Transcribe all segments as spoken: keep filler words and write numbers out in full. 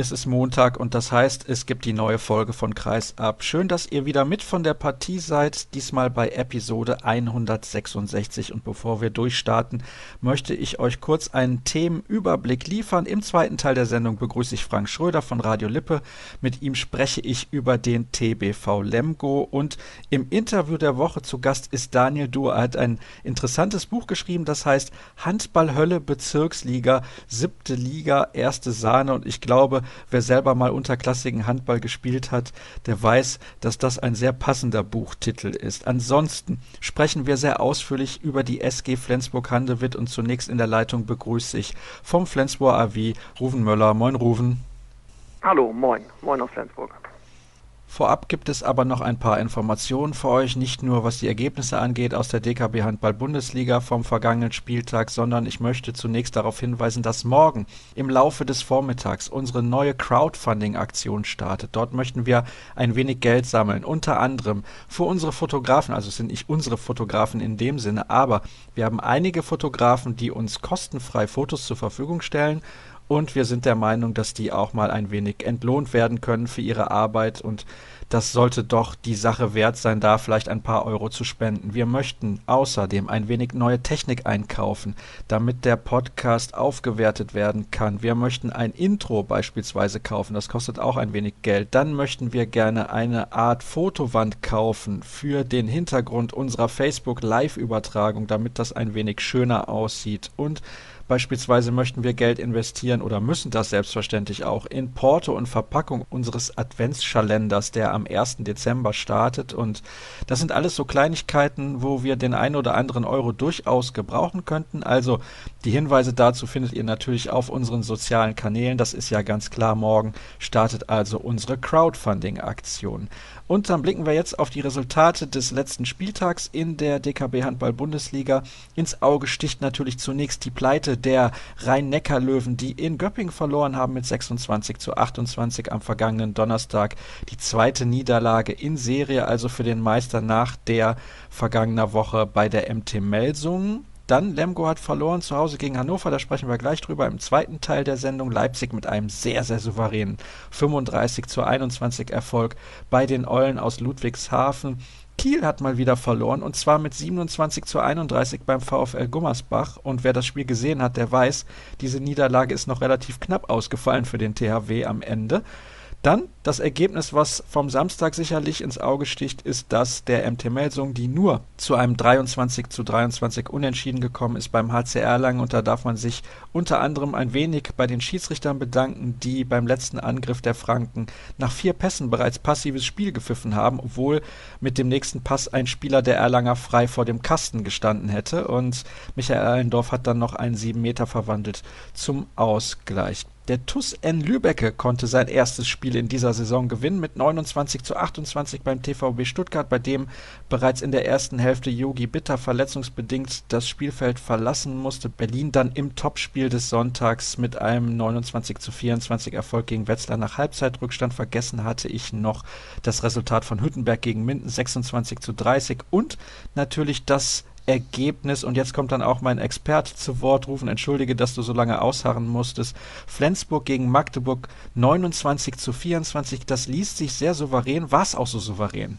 Es ist Montag und das heißt, es gibt die neue Folge von Kreisab. Schön, dass ihr wieder mit von der Partie seid, diesmal bei Episode hundertsechsundsechzig. Und bevor wir durchstarten, möchte ich euch kurz einen Themenüberblick liefern. Im zweiten Teil der Sendung begrüße ich Frank Schröder von Radio Lippe. Mit ihm spreche ich über den T B V Lemgo. Und im Interview der Woche zu Gast ist Daniel Duhr. Er hat ein interessantes Buch geschrieben, das heißt Handballhölle Bezirksliga, siebte Liga, erste Sahne. Und ich glaube, wer selber mal unterklassigen Handball gespielt hat, der weiß, dass das ein sehr passender Buchtitel ist. Ansonsten sprechen wir sehr ausführlich über die S G Flensburg-Handewitt und zunächst in der Leitung begrüße ich vom Flensburger A W Ruven Möller. Moin Ruven. Hallo, moin. Moin aus Flensburg. Vorab gibt es aber noch ein paar Informationen für euch, nicht nur was die Ergebnisse angeht aus der D K B Handball-Bundesliga vom vergangenen Spieltag, sondern ich möchte zunächst darauf hinweisen, dass morgen im Laufe des Vormittags unsere neue Crowdfunding-Aktion startet. Dort möchten wir ein wenig Geld sammeln, unter anderem für unsere Fotografen, also es sind nicht unsere Fotografen in dem Sinne, aber wir haben einige Fotografen, die uns kostenfrei Fotos zur Verfügung stellen. Und wir sind der Meinung, dass die auch mal ein wenig entlohnt werden können für ihre Arbeit. Und das sollte doch die Sache wert sein, da vielleicht ein paar Euro zu spenden. Wir möchten außerdem ein wenig neue Technik einkaufen, damit der Podcast aufgewertet werden kann. Wir möchten ein Intro beispielsweise kaufen. Das kostet auch ein wenig Geld. Dann möchten wir gerne eine Art Fotowand kaufen für den Hintergrund unserer Facebook-Live-Übertragung, damit das ein wenig schöner aussieht. Und beispielsweise möchten wir Geld investieren oder müssen das selbstverständlich auch in Porto und Verpackung unseres Adventskalenders, der am ersten Dezember startet. Und das sind alles so Kleinigkeiten, wo wir den einen oder anderen Euro durchaus gebrauchen könnten. Also die Hinweise dazu findet ihr natürlich auf unseren sozialen Kanälen. Das ist ja ganz klar. Morgen startet also unsere Crowdfunding-Aktion. Und dann blicken wir jetzt auf die Resultate des letzten Spieltags in der D K B Handball-Bundesliga. Ins Auge sticht natürlich zunächst die Pleite der Rhein-Neckar-Löwen, die in Göppingen verloren haben mit sechsundzwanzig zu achtundzwanzig am vergangenen Donnerstag. Die zweite Niederlage in Serie, also für den Meister nach der vergangener Woche bei der M T Melsungen. Dann Lemgo hat verloren zu Hause gegen Hannover, da sprechen wir gleich drüber im zweiten Teil der Sendung. Leipzig mit einem sehr, sehr souveränen fünfunddreißig zu einundzwanzig Erfolg bei den Eulen aus Ludwigshafen. Kiel hat mal wieder verloren und zwar mit siebenundzwanzig zu einunddreißig beim VfL Gummersbach. Und wer das Spiel gesehen hat, der weiß, diese Niederlage ist noch relativ knapp ausgefallen für den T H W am Ende. Dann das Ergebnis, was vom Samstag sicherlich ins Auge sticht, ist das der M T Melsungen, die nur zu einem dreiundzwanzig zu dreiundzwanzig Unentschieden gekommen ist beim H C Erlangen. Und da darf man sich unter anderem ein wenig bei den Schiedsrichtern bedanken, die beim letzten Angriff der Franken nach vier Pässen bereits passives Spiel gepfiffen haben, obwohl mit dem nächsten Pass ein Spieler der Erlanger frei vor dem Kasten gestanden hätte. Und Michael Allendorf hat dann noch einen sieben Meter verwandelt zum Ausgleich. Der T U S N Lübbecke konnte sein erstes Spiel in dieser Saison gewinnen mit neunundzwanzig zu achtundzwanzig beim T V B Stuttgart, bei dem bereits in der ersten Hälfte Yogi Bitter verletzungsbedingt das Spielfeld verlassen musste. Berlin dann im Topspiel des Sonntags mit einem neunundzwanzig zu vierundzwanzig Erfolg gegen Wetzlar nach Halbzeitrückstand. Vergessen hatte ich noch das Resultat von Hüttenberg gegen Minden, sechsundzwanzig zu dreißig und natürlich das Ergebnis, und jetzt kommt dann auch mein Experte zu Wort, Rufen, entschuldige, dass du so lange ausharren musstest. Flensburg gegen Magdeburg neunundzwanzig zu vierundzwanzig, das liest sich sehr souverän. War es auch so souverän?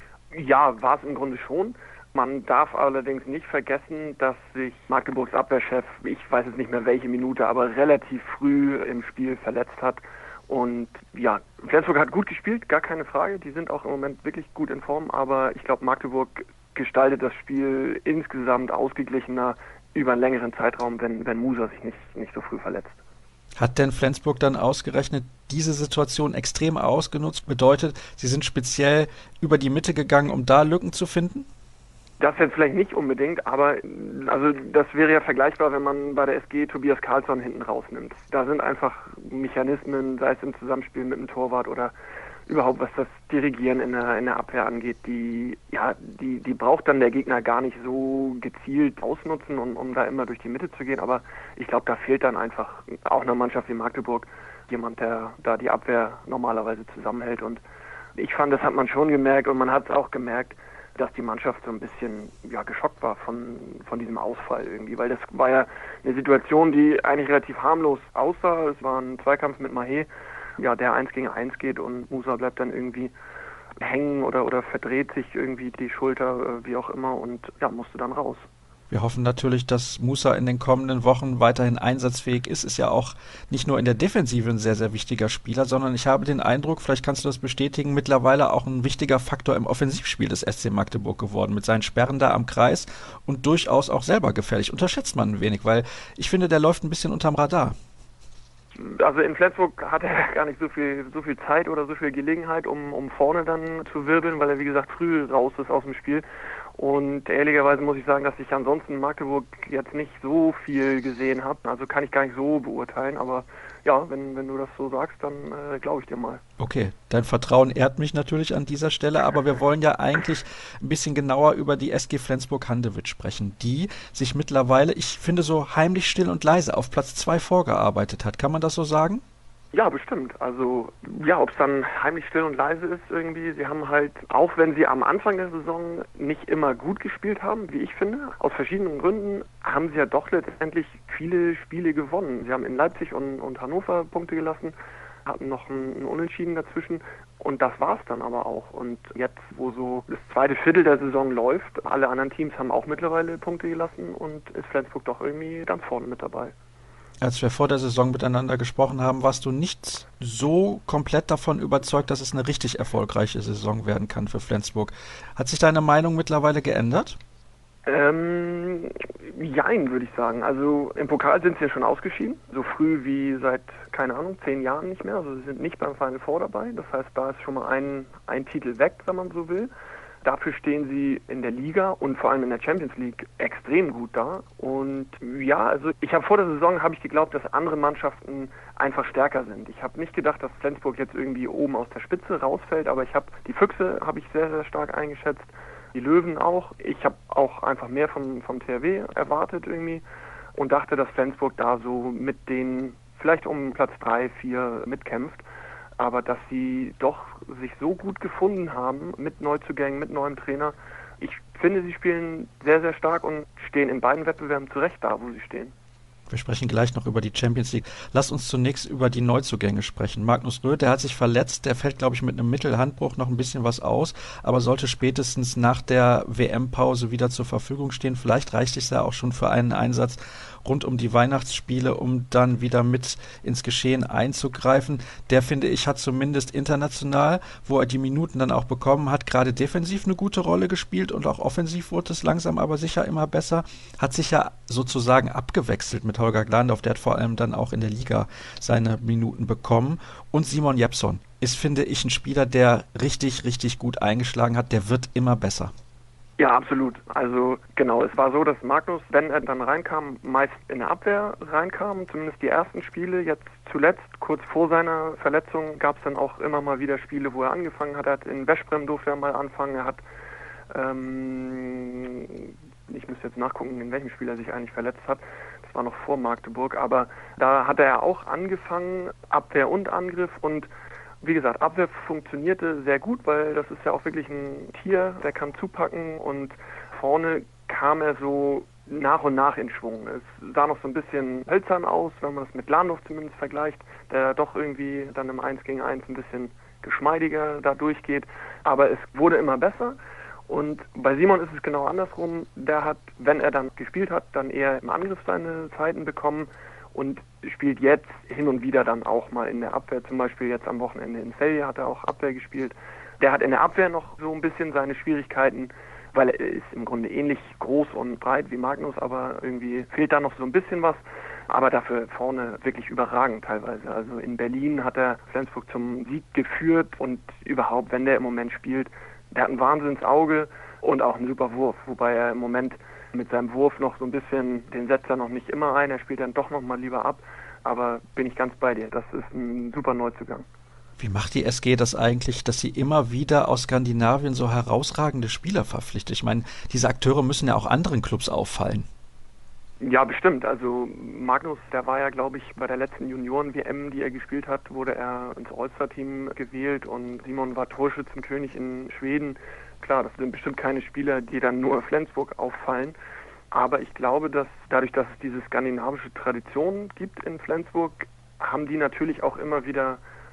Ja, war es im Grunde schon. Man darf allerdings nicht vergessen, dass sich Magdeburgs Abwehrchef, ich weiß jetzt nicht mehr welche Minute, aber relativ früh im Spiel verletzt hat. Und ja, Flensburg hat gut gespielt, gar keine Frage. Die sind auch im Moment wirklich gut in Form, aber ich glaube, Magdeburg gestaltet das Spiel insgesamt ausgeglichener über einen längeren Zeitraum, wenn, wenn Musa sich nicht, nicht so früh verletzt. Hat denn Flensburg dann ausgerechnet diese Situation extrem ausgenutzt? Bedeutet, sie sind speziell über die Mitte gegangen, um da Lücken zu finden? Das jetzt vielleicht nicht unbedingt, aber also das wäre ja vergleichbar, wenn man bei der S G Tobias Karlsson hinten rausnimmt. Da sind einfach Mechanismen, sei es im Zusammenspiel mit dem Torwart oder überhaupt was das Dirigieren in der, in der Abwehr angeht, die ja die die braucht dann der Gegner gar nicht so gezielt ausnutzen, um, um da immer durch die Mitte zu gehen. Aber ich glaube, da fehlt dann einfach auch einer Mannschaft wie Magdeburg jemand, der da die Abwehr normalerweise zusammenhält. Und ich fand, das hat man schon gemerkt und man hat es auch gemerkt, dass die Mannschaft so ein bisschen ja geschockt war von von diesem Ausfall irgendwie, weil das war ja eine Situation, die eigentlich relativ harmlos aussah. Es war ein Zweikampf mit Mahé ja, der eins gegen eins geht und Musa bleibt dann irgendwie hängen oder, oder verdreht sich irgendwie die Schulter, wie auch immer, und ja, musste dann raus. Wir hoffen natürlich, dass Musa in den kommenden Wochen weiterhin einsatzfähig ist. Ist ja auch nicht nur in der Defensive ein sehr, sehr wichtiger Spieler, sondern ich habe den Eindruck, vielleicht kannst du das bestätigen, mittlerweile auch ein wichtiger Faktor im Offensivspiel des S C Magdeburg geworden, mit seinen Sperren da am Kreis und durchaus auch selber gefährlich. Unterschätzt man ein wenig, weil ich finde, der läuft ein bisschen unterm Radar. Also in Flensburg hat er gar nicht so viel, so viel Zeit oder so viel Gelegenheit, um, um vorne dann zu wirbeln, weil er, wie gesagt, früh raus ist aus dem Spiel. Und ehrlicherweise muss ich sagen, dass ich ansonsten in Magdeburg jetzt nicht so viel gesehen habe. Also kann ich gar nicht so beurteilen. Aber ja, wenn, wenn du das so sagst, dann äh, glaube ich dir mal. Okay, dein Vertrauen ehrt mich natürlich an dieser Stelle, aber wir wollen ja eigentlich ein bisschen genauer über die S G Flensburg-Handewitt sprechen, die sich mittlerweile, ich finde, so heimlich still und leise auf Platz zwei vorgearbeitet hat. Kann man das so sagen? Ja, bestimmt. Also ja, ob es dann heimlich still und leise ist irgendwie, sie haben halt, auch wenn sie am Anfang der Saison nicht immer gut gespielt haben, wie ich finde, aus verschiedenen Gründen, haben sie ja doch letztendlich viele Spiele gewonnen. Sie haben in Leipzig und, und Hannover Punkte gelassen, hatten noch ein, ein Unentschieden dazwischen und das war's dann aber auch. Und jetzt, wo so das zweite Viertel der Saison läuft, alle anderen Teams haben auch mittlerweile Punkte gelassen und ist Flensburg doch irgendwie ganz vorne mit dabei. Als wir vor der Saison miteinander gesprochen haben, warst du nicht so komplett davon überzeugt, dass es eine richtig erfolgreiche Saison werden kann für Flensburg. Hat sich deine Meinung mittlerweile geändert? Ähm, jein, würde ich sagen. Also im Pokal sind sie ja schon ausgeschieden, so früh wie seit, keine Ahnung, zehn Jahren nicht mehr. Also sie sind nicht beim Final Four dabei. Das heißt, da ist schon mal ein, ein Titel weg, wenn man so will. Dafür stehen sie in der Liga und vor allem in der Champions League extrem gut da. Und ja, also ich habe vor der Saison habe ich geglaubt, dass andere Mannschaften einfach stärker sind. Ich habe nicht gedacht, dass Flensburg jetzt irgendwie oben aus der Spitze rausfällt, aber ich habe die Füchse habe ich sehr, sehr stark eingeschätzt, die Löwen auch. Ich habe auch einfach mehr vom, vom T H W erwartet irgendwie und dachte, dass Flensburg da so mit den vielleicht um Platz drei, vier mitkämpft. Aber dass sie doch sich so gut gefunden haben mit Neuzugängen, mit neuem Trainer. Ich finde, sie spielen sehr, sehr stark und stehen in beiden Wettbewerben zurecht da, wo sie stehen. Wir sprechen gleich noch über die Champions League. Lass uns zunächst über die Neuzugänge sprechen. Magnus Röth, der hat sich verletzt, der fällt, glaube ich, mit einem Mittelhandbruch noch ein bisschen was aus, aber sollte spätestens nach der W M-Pause wieder zur Verfügung stehen. Vielleicht reicht es ja auch schon für einen Einsatz rund um die Weihnachtsspiele, um dann wieder mit ins Geschehen einzugreifen. Der, finde ich, hat zumindest international, wo er die Minuten dann auch bekommen hat, gerade defensiv eine gute Rolle gespielt und auch offensiv wurde es langsam aber sicher immer besser. Hat sich ja sozusagen abgewechselt mit Holger Glandorf, der hat vor allem dann auch in der Liga seine Minuten bekommen. Und Simon Jeppsson ist, finde ich, ein Spieler, der richtig, richtig gut eingeschlagen hat. Der wird immer besser. Ja, absolut. Also genau, es war so, dass Magnus, wenn er dann reinkam, meist in der Abwehr reinkam, zumindest die ersten Spiele. Jetzt zuletzt, kurz vor seiner Verletzung, gab es dann auch immer mal wieder Spiele, wo er angefangen hat. Er hat in Veszprem durfte er mal anfangen. Er hat, ähm, ich müsste jetzt nachgucken, in welchem Spiel er sich eigentlich verletzt hat. Das war noch vor Magdeburg, aber da hat er auch angefangen, Abwehr und Angriff, und wie gesagt, Abwehr funktionierte sehr gut, weil das ist ja auch wirklich ein Tier, der kann zupacken, und vorne kam er so nach und nach in Schwung. Es sah noch so ein bisschen hölzern aus, wenn man das mit Landorf zumindest vergleicht, der doch irgendwie dann im eins gegen eins ein bisschen geschmeidiger da durchgeht, aber es wurde immer besser. Und bei Simon ist es genau andersrum. Der hat, wenn er dann gespielt hat, dann eher im Angriff seine Zeiten bekommen und spielt jetzt hin und wieder dann auch mal in der Abwehr. Zum Beispiel jetzt am Wochenende in Celje hat er auch Abwehr gespielt. Der hat in der Abwehr noch so ein bisschen seine Schwierigkeiten, weil er ist im Grunde ähnlich groß und breit wie Magnus, aber irgendwie fehlt da noch so ein bisschen was. Aber dafür vorne wirklich überragend teilweise. Also in Berlin hat er Flensburg zum Sieg geführt und überhaupt, wenn der im Moment spielt, der hat ein Wahnsinnsauge und auch einen super Wurf, wobei er im Moment mit seinem Wurf noch so ein bisschen, den setzt er noch nicht immer ein, er spielt dann doch noch mal lieber ab, aber bin ich ganz bei dir, das ist ein super Neuzugang. Wie macht die S G das eigentlich, dass sie immer wieder aus Skandinavien so herausragende Spieler verpflichtet? Ich meine, diese Akteure müssen ja auch anderen Clubs auffallen. Ja, bestimmt. Also Magnus, der war ja, glaube ich, bei der letzten Junioren-W M, die er gespielt hat, wurde er ins All-Star-Team gewählt, und Simon war Torschützenkönig in Schweden. Klar, das sind bestimmt keine Spieler, die dann nur Flensburg auffallen. Aber ich glaube, dass dadurch, dass es diese skandinavische Tradition gibt in Flensburg, haben die natürlich auch immer wieder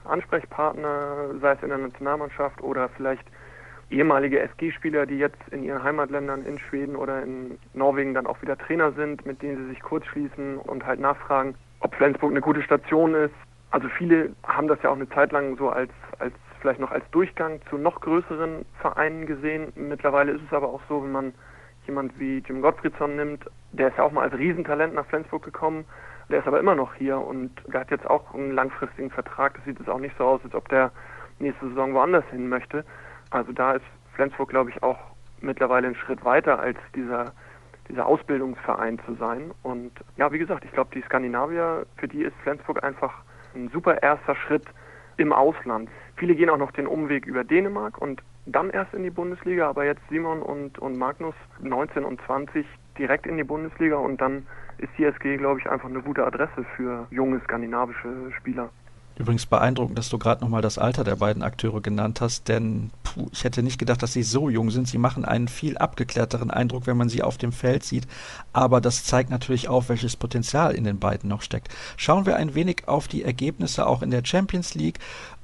Ansprechpartner, sei es in der Nationalmannschaft oder vielleicht ehemalige S G-Spieler, die jetzt in ihren Heimatländern in Schweden oder in Norwegen dann auch wieder Trainer sind, mit denen sie sich kurz schließen und halt nachfragen, ob Flensburg eine gute Station ist. Also viele haben das ja auch eine Zeit lang so als, als vielleicht noch als Durchgang zu noch größeren Vereinen gesehen. Mittlerweile ist es aber auch so, wenn man jemand wie Jim Gottfriedson nimmt, der ist ja auch mal als Riesentalent nach Flensburg gekommen, der ist aber immer noch hier und der hat jetzt auch einen langfristigen Vertrag. Das sieht jetzt auch nicht so aus, als ob der nächste Saison woanders hin möchte. Also da ist Flensburg, glaube ich, auch mittlerweile einen Schritt weiter als dieser, dieser Ausbildungsverein zu sein. Und ja, wie gesagt, ich glaube, die Skandinavier, für die ist Flensburg einfach ein super erster Schritt im Ausland. Viele gehen auch noch den Umweg über Dänemark und dann erst in die Bundesliga, aber jetzt Simon und, und Magnus, neunzehn und zwanzig, direkt in die Bundesliga und dann ist die S G, glaube ich, einfach eine gute Adresse für junge skandinavische Spieler. Übrigens beeindruckend, dass du gerade nochmal das Alter der beiden Akteure genannt hast, denn puh, ich hätte nicht gedacht, dass sie so jung sind. Sie machen einen viel abgeklärteren Eindruck, wenn man sie auf dem Feld sieht, aber das zeigt natürlich auch, welches Potenzial in den beiden noch steckt. Schauen wir ein wenig auf die Ergebnisse auch in der Champions League.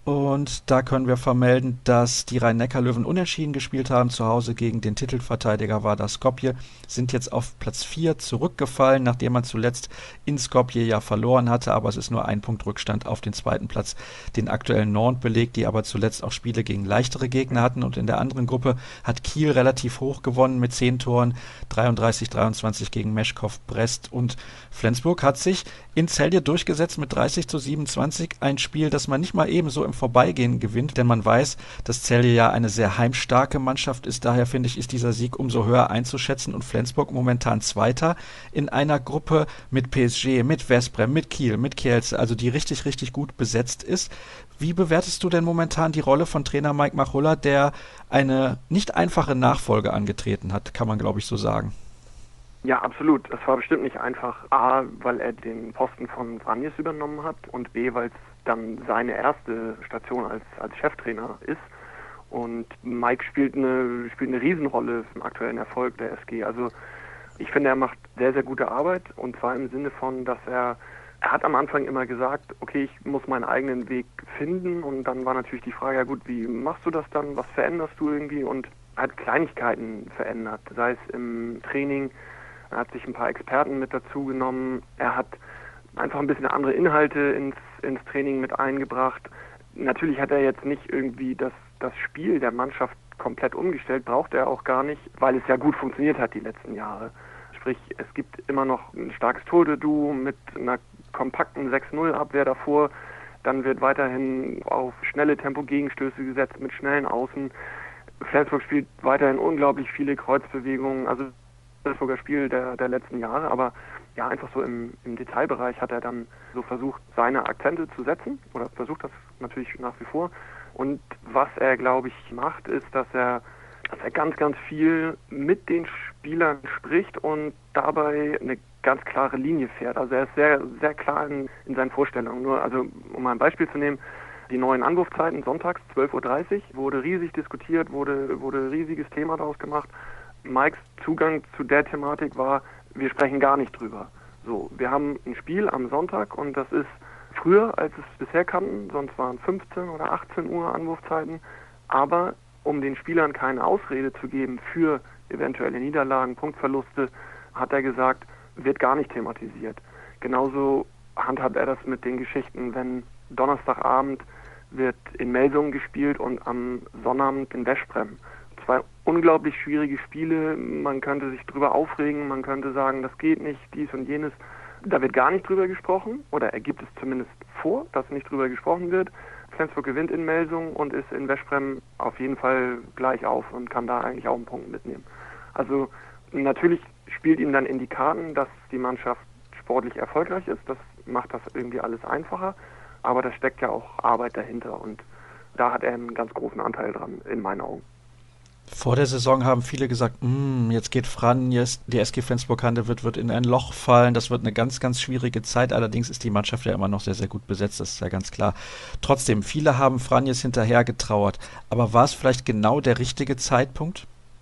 Und da können wir vermelden, dass die Rhein-Neckar-Löwen unentschieden gespielt haben. Zu Hause gegen den Titelverteidiger Vardar Skopje, sind jetzt auf Platz vier zurückgefallen, nachdem man zuletzt in Skopje ja verloren hatte. Aber es ist nur ein Punkt Rückstand auf den zweiten Platz, den aktuellen Nantes belegt, die aber zuletzt auch Spiele gegen leichtere Gegner hatten. Und in der anderen Gruppe hat Kiel relativ hoch gewonnen mit zehn Toren, dreiunddreißig dreiundzwanzig gegen Meshkov Brest. Und Flensburg hat sich in Celje durchgesetzt mit dreißig zu siebenundzwanzig. Ein Spiel, das man nicht mal ebenso im Vorbeigehen gewinnt, denn man weiß, dass Celje ja eine sehr heimstarke Mannschaft ist. Daher finde ich, ist dieser Sieg umso höher einzuschätzen und Flensburg momentan Zweiter in einer Gruppe mit P S G, mit Veszprem, mit Kiel, mit Kielce, also die richtig, richtig gut besetzt ist. Wie bewertest du denn momentan die Rolle von Trainer Mike Machulla, der eine nicht einfache Nachfolge angetreten hat, kann man glaube ich so sagen? Ja, absolut. Das war bestimmt nicht einfach. A, weil er den Posten von Vranjes übernommen hat und B, weil es dann seine erste Station als, als Cheftrainer ist. Und Mike spielt eine, spielt eine Riesenrolle im aktuellen Erfolg der S G. Also ich finde, er macht sehr, sehr gute Arbeit und zwar im Sinne von, dass er, er hat am Anfang immer gesagt, okay, ich muss meinen eigenen Weg finden und dann war natürlich die Frage, ja gut, wie machst du das dann, was veränderst du irgendwie und er hat Kleinigkeiten verändert, sei es im Training, er hat sich ein paar Experten mit dazu genommen, er hat einfach ein bisschen andere Inhalte ins, ins Training mit eingebracht. Natürlich hat er jetzt nicht irgendwie das, das Spiel der Mannschaft komplett umgestellt, braucht er auch gar nicht, weil es ja gut funktioniert hat die letzten Jahre. Sprich, es gibt immer noch ein starkes Torhüter-Duo mit einer kompakten sechs null Abwehr davor. Dann wird weiterhin auf schnelle Tempo-Gegenstöße gesetzt mit schnellen Außen. Flensburg spielt weiterhin unglaublich viele Kreuzbewegungen, also Flensburger Spiel der, der letzten Jahre, aber ja, einfach so im, im Detailbereich hat er dann so versucht, seine Akzente zu setzen oder versucht das natürlich nach wie vor. Und was er, glaube ich, macht, ist, dass er, dass er ganz, ganz viel mit den Spielern spricht und dabei eine ganz klare Linie fährt. Also er ist sehr, sehr klar in, in seinen Vorstellungen. Nur, also um mal ein Beispiel zu nehmen, die neuen Anwurfzeiten sonntags zwölf Uhr dreißig wurde riesig diskutiert, wurde, wurde riesiges Thema daraus gemacht. Mikes Zugang zu der Thematik war, wir sprechen gar nicht drüber. So, wir haben ein Spiel am Sonntag und das ist früher, als es bisher kannten, sonst waren fünfzehn oder achtzehn Uhr Anwurfzeiten, aber um den Spielern keine Ausrede zu geben für eventuelle Niederlagen, Punktverluste, hat er gesagt, wird gar nicht thematisiert. Genauso handhabt er das mit den Geschichten, wenn Donnerstagabend wird in Melsungen gespielt und am Sonnabend in Veszprem. Zwei unglaublich schwierige Spiele, man könnte sich drüber aufregen, man könnte sagen, das geht nicht, dies und jenes. Da wird gar nicht drüber gesprochen, oder er gibt es zumindest vor, dass nicht drüber gesprochen wird. Flensburg gewinnt in Melsungen und ist in Veszprem auf jeden Fall gleich auf und kann da eigentlich auch einen Punkt mitnehmen. Also natürlich spielt ihm dann in die Karten, dass die Mannschaft sportlich erfolgreich ist, das macht das irgendwie alles einfacher, aber da steckt ja auch Arbeit dahinter und da hat er einen ganz großen Anteil dran, in meinen Augen. Vor der Saison haben viele gesagt, jetzt geht Vranjes, die S G Flensburg-Handewitt wird, wird in ein Loch fallen, das wird eine ganz, ganz schwierige Zeit, allerdings ist die Mannschaft ja immer noch sehr, sehr gut besetzt, das ist ja ganz klar. Trotzdem, viele haben Vranjes hinterher getrauert, aber war es vielleicht genau der richtige Zeitpunkt?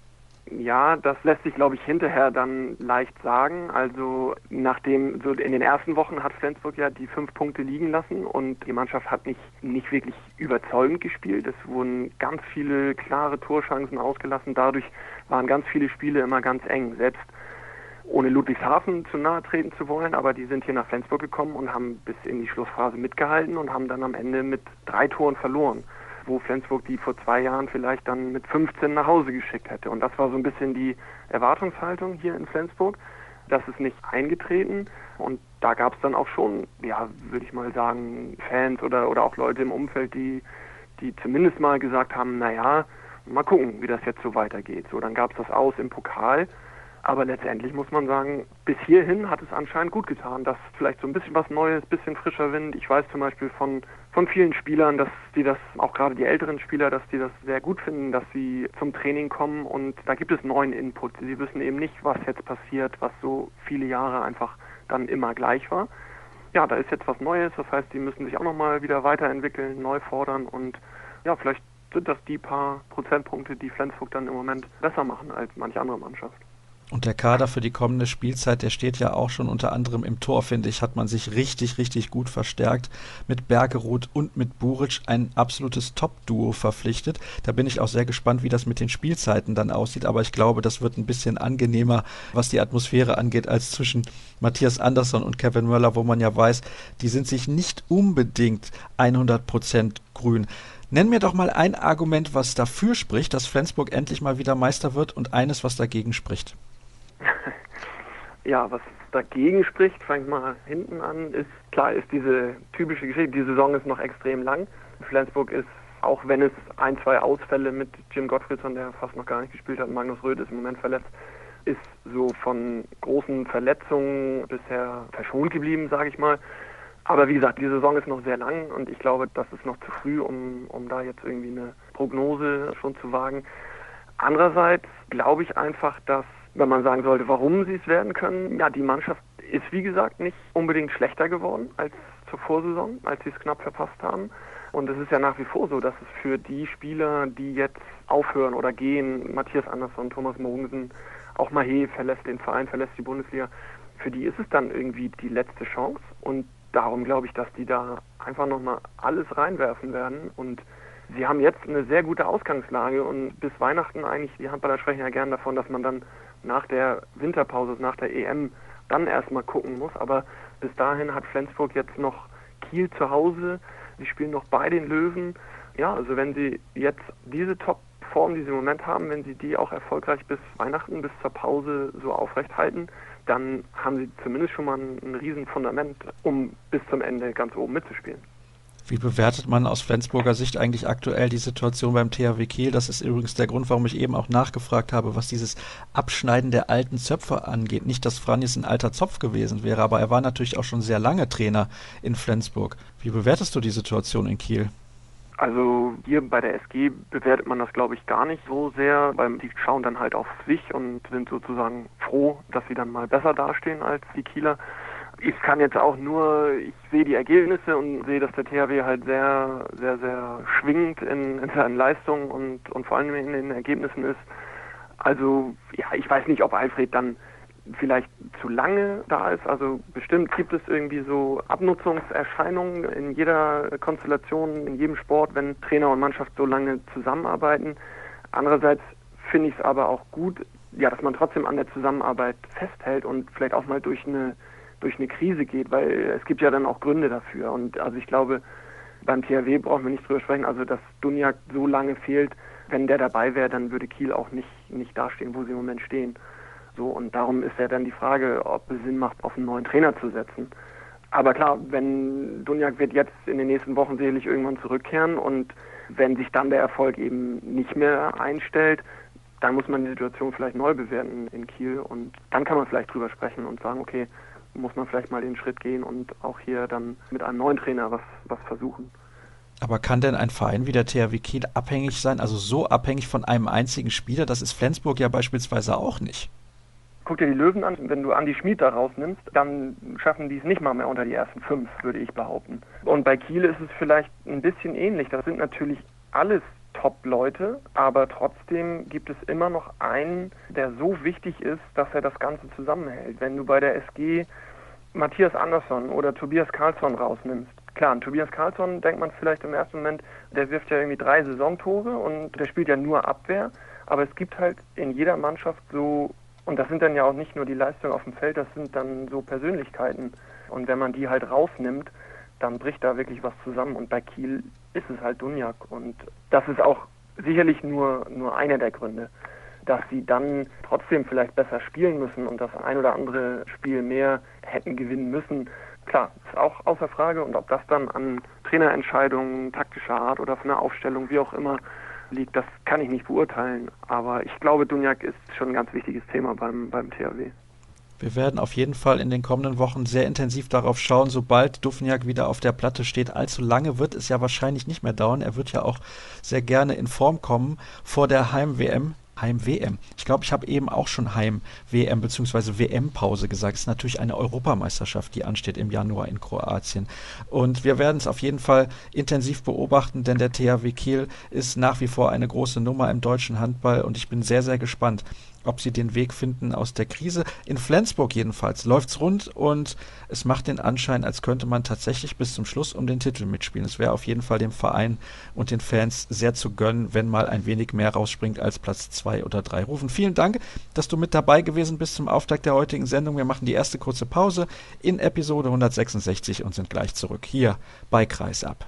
Ja, das lässt sich, glaube ich, hinterher dann leicht sagen. Also nachdem, so in den ersten Wochen hat Flensburg ja die fünf Punkte liegen lassen und die Mannschaft hat nicht, nicht wirklich überzeugend gespielt. Es wurden ganz viele klare Torchancen ausgelassen. Dadurch waren ganz viele Spiele immer ganz eng. Selbst ohne Ludwigshafen zu nahe treten zu wollen, aber die sind hier nach Flensburg gekommen und haben bis in die Schlussphase mitgehalten und haben dann am Ende mit drei Toren verloren, wo Flensburg die vor zwei Jahren vielleicht dann mit fünfzehn nach Hause geschickt hätte. Und das war so ein bisschen die Erwartungshaltung hier in Flensburg. Das ist nicht eingetreten. Und da gab es dann auch schon, ja, würde ich mal sagen, Fans oder, oder auch Leute im Umfeld, die, die zumindest mal gesagt haben, naja, mal gucken, wie das jetzt so weitergeht. So, dann gab es das Aus im Pokal. Aber letztendlich muss man sagen, bis hierhin hat es anscheinend gut getan, dass vielleicht so ein bisschen was Neues, ein bisschen frischer Wind. Ich weiß zum Beispiel von, von vielen Spielern, dass die das, auch gerade die älteren Spieler, dass die das sehr gut finden, dass sie zum Training kommen und da gibt es neuen Input. Sie wissen eben nicht, was jetzt passiert, was so viele Jahre einfach dann immer gleich war. Ja, da ist jetzt was Neues, das heißt, die müssen sich auch nochmal wieder weiterentwickeln, neu fordern und ja, vielleicht sind das die paar Prozentpunkte, die Flensburg dann im Moment besser machen als manche andere Mannschaft. Und der Kader für die kommende Spielzeit, der steht ja auch schon unter anderem im Tor, finde ich, hat man sich richtig, richtig gut verstärkt. Mit Bergerud und mit Buric ein absolutes Top-Duo verpflichtet. Da bin ich auch sehr gespannt, wie das mit den Spielzeiten dann aussieht. Aber ich glaube, das wird ein bisschen angenehmer, was die Atmosphäre angeht, als zwischen Matthias Andersson und Kevin Möller, wo man ja weiß, die sind sich nicht unbedingt hundert Prozent grün. Nenn mir doch mal ein Argument, was dafür spricht, dass Flensburg endlich mal wieder Meister wird und eines, was dagegen spricht. Ja, was dagegen spricht, fange ich mal hinten an, ist klar, ist diese typische Geschichte, die Saison ist noch extrem lang. Flensburg ist, auch wenn es ein, zwei Ausfälle mit Jim Gottfriedson, der fast noch gar nicht gespielt hat, Magnus Röth ist im Moment verletzt, ist so von großen Verletzungen bisher verschont geblieben, sage ich mal. Aber wie gesagt, die Saison ist noch sehr lang und ich glaube, das ist noch zu früh, um, um da jetzt irgendwie eine Prognose schon zu wagen. Andererseits glaube ich einfach, dass, wenn man sagen sollte, warum sie es werden können, ja, die Mannschaft ist, wie gesagt, nicht unbedingt schlechter geworden als zur Vorsaison, als sie es knapp verpasst haben. Und es ist ja nach wie vor so, dass es für die Spieler, die jetzt aufhören oder gehen, Matthias Andersson, Thomas Mogensen, auch Mahé verlässt den Verein, verlässt die Bundesliga, für die ist es dann irgendwie die letzte Chance. Und darum glaube ich, dass die da einfach nochmal alles reinwerfen werden. Und sie haben jetzt eine sehr gute Ausgangslage und bis Weihnachten eigentlich, die Handballer sprechen ja gern davon, dass man dann nach der Winterpause, nach der E M, dann erstmal gucken muss. Aber bis dahin hat Flensburg jetzt noch Kiel zu Hause. Sie spielen noch bei den Löwen. Ja, also wenn sie jetzt diese Top-Form, die sie im Moment haben, wenn sie die auch erfolgreich bis Weihnachten, bis zur Pause so aufrecht halten, dann haben sie zumindest schon mal ein, ein riesen Fundament, um bis zum Ende ganz oben mitzuspielen. Wie bewertet man aus Flensburger Sicht eigentlich aktuell die Situation beim T H W Kiel? Das ist übrigens der Grund, warum ich eben auch nachgefragt habe, was dieses Abschneiden der alten Zöpfe angeht. Nicht, dass Franjes ein alter Zopf gewesen wäre, aber er war natürlich auch schon sehr lange Trainer in Flensburg. Wie bewertest du die Situation in Kiel? Also hier bei der S G bewertet man das, glaube ich, gar nicht so sehr, weil die schauen dann halt auf sich und sind sozusagen froh, dass sie dann mal besser dastehen als die Kieler. Ich kann jetzt auch nur, ich sehe die Ergebnisse und sehe, dass der T H W halt sehr, sehr, sehr schwingend in, in seinen Leistungen und, und vor allem in den Ergebnissen ist. Also, ja, ich weiß nicht, ob Alfred dann vielleicht zu lange da ist. Also bestimmt gibt es irgendwie so Abnutzungserscheinungen in jeder Konstellation, in jedem Sport, wenn Trainer und Mannschaft so lange zusammenarbeiten. Andererseits finde ich es aber auch gut, ja, dass man trotzdem an der Zusammenarbeit festhält und vielleicht auch mal durch eine durch eine Krise geht, weil es gibt ja dann auch Gründe dafür. Und also ich glaube, beim T H W brauchen wir nicht drüber sprechen, also dass Dunjak so lange fehlt, wenn der dabei wäre, dann würde Kiel auch nicht, nicht dastehen, wo sie im Moment stehen. So, und darum ist ja dann die Frage, ob es Sinn macht, auf einen neuen Trainer zu setzen. Aber klar, wenn Dunjak wird jetzt in den nächsten Wochen sicherlich irgendwann zurückkehren und wenn sich dann der Erfolg eben nicht mehr einstellt, dann muss man die Situation vielleicht neu bewerten in Kiel und dann kann man vielleicht drüber sprechen und sagen, okay, muss man vielleicht mal den Schritt gehen und auch hier dann mit einem neuen Trainer was, was versuchen. Aber kann denn ein Verein wie der T H W Kiel abhängig sein, also so abhängig von einem einzigen Spieler? Das ist Flensburg ja beispielsweise auch nicht. Guck dir die Löwen an, wenn du Andi Schmid da rausnimmst, dann schaffen die es nicht mal mehr unter die ersten fünf, würde ich behaupten. Und bei Kiel ist es vielleicht ein bisschen ähnlich. Das sind natürlich alles Top-Leute, aber trotzdem gibt es immer noch einen, der so wichtig ist, dass er das Ganze zusammenhält. Wenn du bei der S G Matthias Andersson oder Tobias Karlsson rausnimmst, klar, an Tobias Karlsson denkt man vielleicht im ersten Moment, der wirft ja irgendwie drei Saisontore und der spielt ja nur Abwehr, aber es gibt halt in jeder Mannschaft so, und das sind dann ja auch nicht nur die Leistungen auf dem Feld, das sind dann so Persönlichkeiten, und wenn man die halt rausnimmt, dann bricht da wirklich was zusammen, und bei Kiel ist es halt Dunjak, und das ist auch sicherlich nur, nur einer der Gründe, dass sie dann trotzdem vielleicht besser spielen müssen und das ein oder andere Spiel mehr hätten gewinnen müssen. Klar, ist auch außer Frage, und ob das dann an Trainerentscheidungen taktischer Art oder von der Aufstellung, wie auch immer, liegt, das kann ich nicht beurteilen, aber ich glaube, Dunjak ist schon ein ganz wichtiges Thema beim, beim T H W. Wir werden auf jeden Fall in den kommenden Wochen sehr intensiv darauf schauen, sobald Duvnjak wieder auf der Platte steht. Allzu lange wird es ja wahrscheinlich nicht mehr dauern. Er wird ja auch sehr gerne in Form kommen vor der Heim-W M. Heim-W M. Ich glaube, ich habe eben auch schon Heim-W M bzw. W M-Pause gesagt. Es ist natürlich eine Europameisterschaft, die ansteht im Januar in Kroatien. Und wir werden es auf jeden Fall intensiv beobachten, denn der T H W Kiel ist nach wie vor eine große Nummer im deutschen Handball, und ich bin sehr, sehr gespannt, ob sie den Weg finden aus der Krise. In Flensburg jedenfalls läuft's rund, und es macht den Anschein, als könnte man tatsächlich bis zum Schluss um den Titel mitspielen. Es wäre auf jeden Fall dem Verein und den Fans sehr zu gönnen, wenn mal ein wenig mehr rausspringt als Platz zwei oder drei. Rufen, vielen Dank, dass du mit dabei gewesen bist zum Auftakt der heutigen Sendung. Wir machen die erste kurze Pause in Episode hundertsechsundsechzig und sind gleich zurück hier bei Kreisab.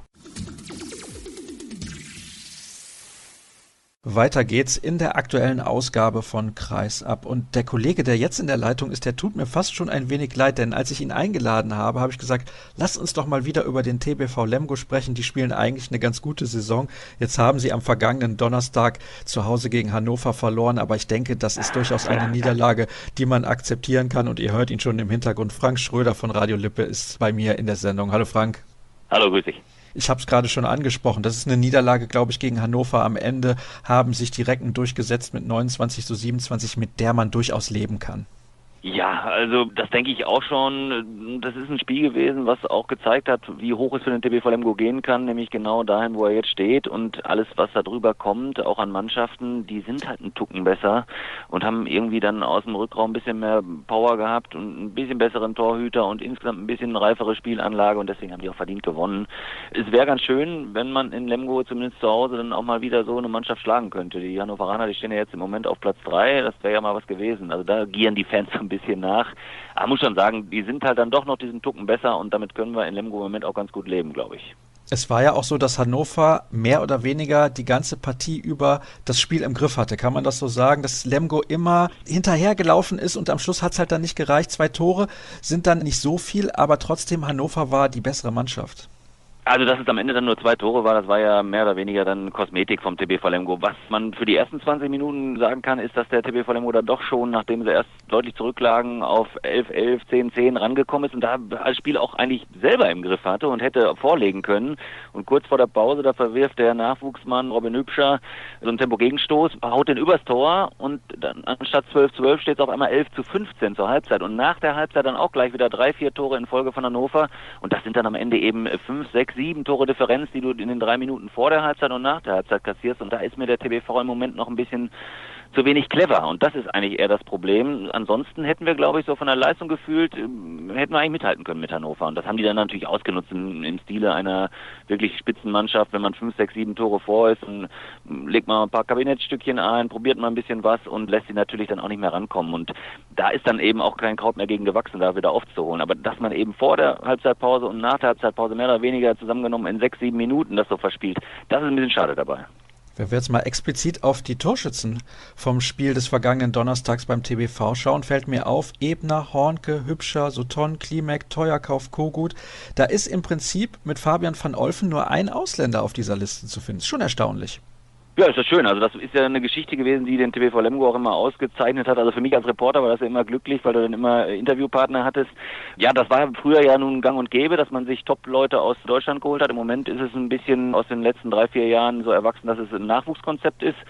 Weiter geht's in der aktuellen Ausgabe von Kreisab, und der Kollege, der jetzt in der Leitung ist, der tut mir fast schon ein wenig leid, denn als ich ihn eingeladen habe, habe ich gesagt, lass uns doch mal wieder über den T B V Lemgo sprechen, die spielen eigentlich eine ganz gute Saison. Jetzt haben sie am vergangenen Donnerstag zu Hause gegen Hannover verloren, aber ich denke, das ist durchaus eine Niederlage, die man akzeptieren kann, und ihr hört ihn schon im Hintergrund. Frank Schröder von Radio Lippe ist bei mir in der Sendung. Hallo Frank. Hallo, grüß dich. Ich habe es gerade schon angesprochen, das ist eine Niederlage, glaube ich, gegen Hannover. Am Ende haben sich die Recken durchgesetzt mit neunundzwanzig zu siebenundzwanzig, mit der man durchaus leben kann. Ja, also das denke ich auch schon. Das ist ein Spiel gewesen, was auch gezeigt hat, wie hoch es für den T B V Lemgo gehen kann, nämlich genau dahin, wo er jetzt steht, und alles, was da drüber kommt, auch an Mannschaften, die sind halt einen Tucken besser und haben irgendwie dann aus dem Rückraum ein bisschen mehr Power gehabt und ein bisschen besseren Torhüter und insgesamt ein bisschen reifere Spielanlage, und deswegen haben die auch verdient gewonnen. Es wäre ganz schön, wenn man in Lemgo zumindest zu Hause dann auch mal wieder so eine Mannschaft schlagen könnte. Die Hannoveraner, die stehen ja jetzt im Moment auf Platz drei, das wäre ja mal was gewesen. Also da gieren die Fans ein bisschen nach. Aber muss schon sagen, die sind halt dann doch noch diesen Tucken besser, und damit können wir in Lemgo im Moment auch ganz gut leben, glaube ich. Es war ja auch so, dass Hannover mehr oder weniger die ganze Partie über das Spiel im Griff hatte. Kann man das so sagen, dass Lemgo immer hinterhergelaufen ist und am Schluss hat es halt dann nicht gereicht. Zwei Tore sind dann nicht so viel, aber trotzdem Hannover war die bessere Mannschaft. Also, dass es am Ende dann nur zwei Tore war, das war ja mehr oder weniger dann Kosmetik vom T B V Lemgo. Was man für die ersten zwanzig Minuten sagen kann, ist, dass der T B V Lemgo da doch schon, nachdem sie erst deutlich zurücklagen, auf elf elf, zehn zehn rangekommen ist und da das Spiel auch eigentlich selber im Griff hatte und hätte vorlegen können. Und kurz vor der Pause, da verwirft der Nachwuchsmann Robin Hübscher so einen Tempo-Gegenstoß, haut den übers Tor, und dann anstatt zwölf zwölf steht es auf einmal elf zu fünfzehn zur Halbzeit. Und nach der Halbzeit dann auch gleich wieder drei, vier Tore in Folge von Hannover. Und das sind dann am Ende eben fünf, sechs, sieben Tore Differenz, die du in den drei Minuten vor der Halbzeit und nach der Halbzeit kassierst, und da ist mir der T B V im Moment noch ein bisschen zu wenig clever, und das ist eigentlich eher das Problem. Ansonsten hätten wir, glaube ich, so von der Leistung gefühlt, hätten wir eigentlich mithalten können mit Hannover, und das haben die dann natürlich ausgenutzt im, im Stile einer wirklich Spitzenmannschaft. Wenn man fünf, sechs, sieben Tore vor ist, und legt mal ein paar Kabinettstückchen ein, probiert mal ein bisschen was und lässt sie natürlich dann auch nicht mehr rankommen, und da ist dann eben auch kein Kraut mehr gegen gewachsen, da wieder aufzuholen. Aber dass man eben vor der Halbzeitpause und nach der Halbzeitpause mehr oder weniger zusammengenommen in sechs, sieben Minuten das so verspielt, das ist ein bisschen schade dabei. Wenn wir jetzt mal explizit auf die Torschützen vom Spiel des vergangenen Donnerstags beim T B V schauen, fällt mir auf, Ebner, Hornke, Hübscher, Sutton, Klimek, Teuerkauf, Kogut. Da ist im Prinzip mit Fabian van Olfen nur ein Ausländer auf dieser Liste zu finden. Ist schon erstaunlich. Ja, ist das schön. Also das ist ja eine Geschichte gewesen, die den T B V Lemgo auch immer ausgezeichnet hat. Also für mich als Reporter war das ja immer glücklich, weil du dann immer Interviewpartner hattest. Ja, das war früher ja nun gang und gäbe, dass man sich Top-Leute aus Deutschland geholt hat. Im Moment ist es ein bisschen aus den letzten drei, vier Jahren so erwachsen, dass es ein Nachwuchskonzept ist.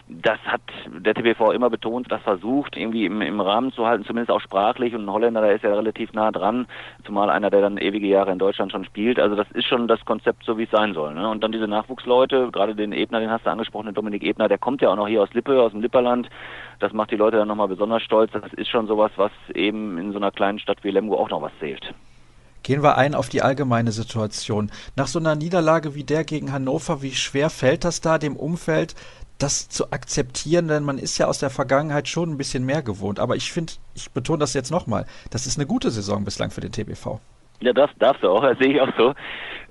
Das hat der T B V immer betont, das versucht irgendwie im, im Rahmen zu halten, zumindest auch sprachlich. Und ein Holländer, der ist ja relativ nah dran, zumal einer, der dann ewige Jahre in Deutschland schon spielt. Also das ist schon das Konzept, so wie es sein soll. Ne? Und dann diese Nachwuchsleute, gerade den Ebner, den hast du angesprochen, den Dominik Ebner, der kommt ja auch noch hier aus Lippe, aus dem Lipperland. Das macht die Leute dann nochmal besonders stolz. Das ist schon sowas, was eben in so einer kleinen Stadt wie Lemgo auch noch was zählt. Gehen wir ein auf die allgemeine Situation. Nach so einer Niederlage wie der gegen Hannover, wie schwer fällt das da dem Umfeld, das zu akzeptieren, denn man ist ja aus der Vergangenheit schon ein bisschen mehr gewohnt. Aber ich finde, ich betone das jetzt nochmal, das ist eine gute Saison bislang für den T B V. Ja, das darfst du auch, das sehe ich auch so.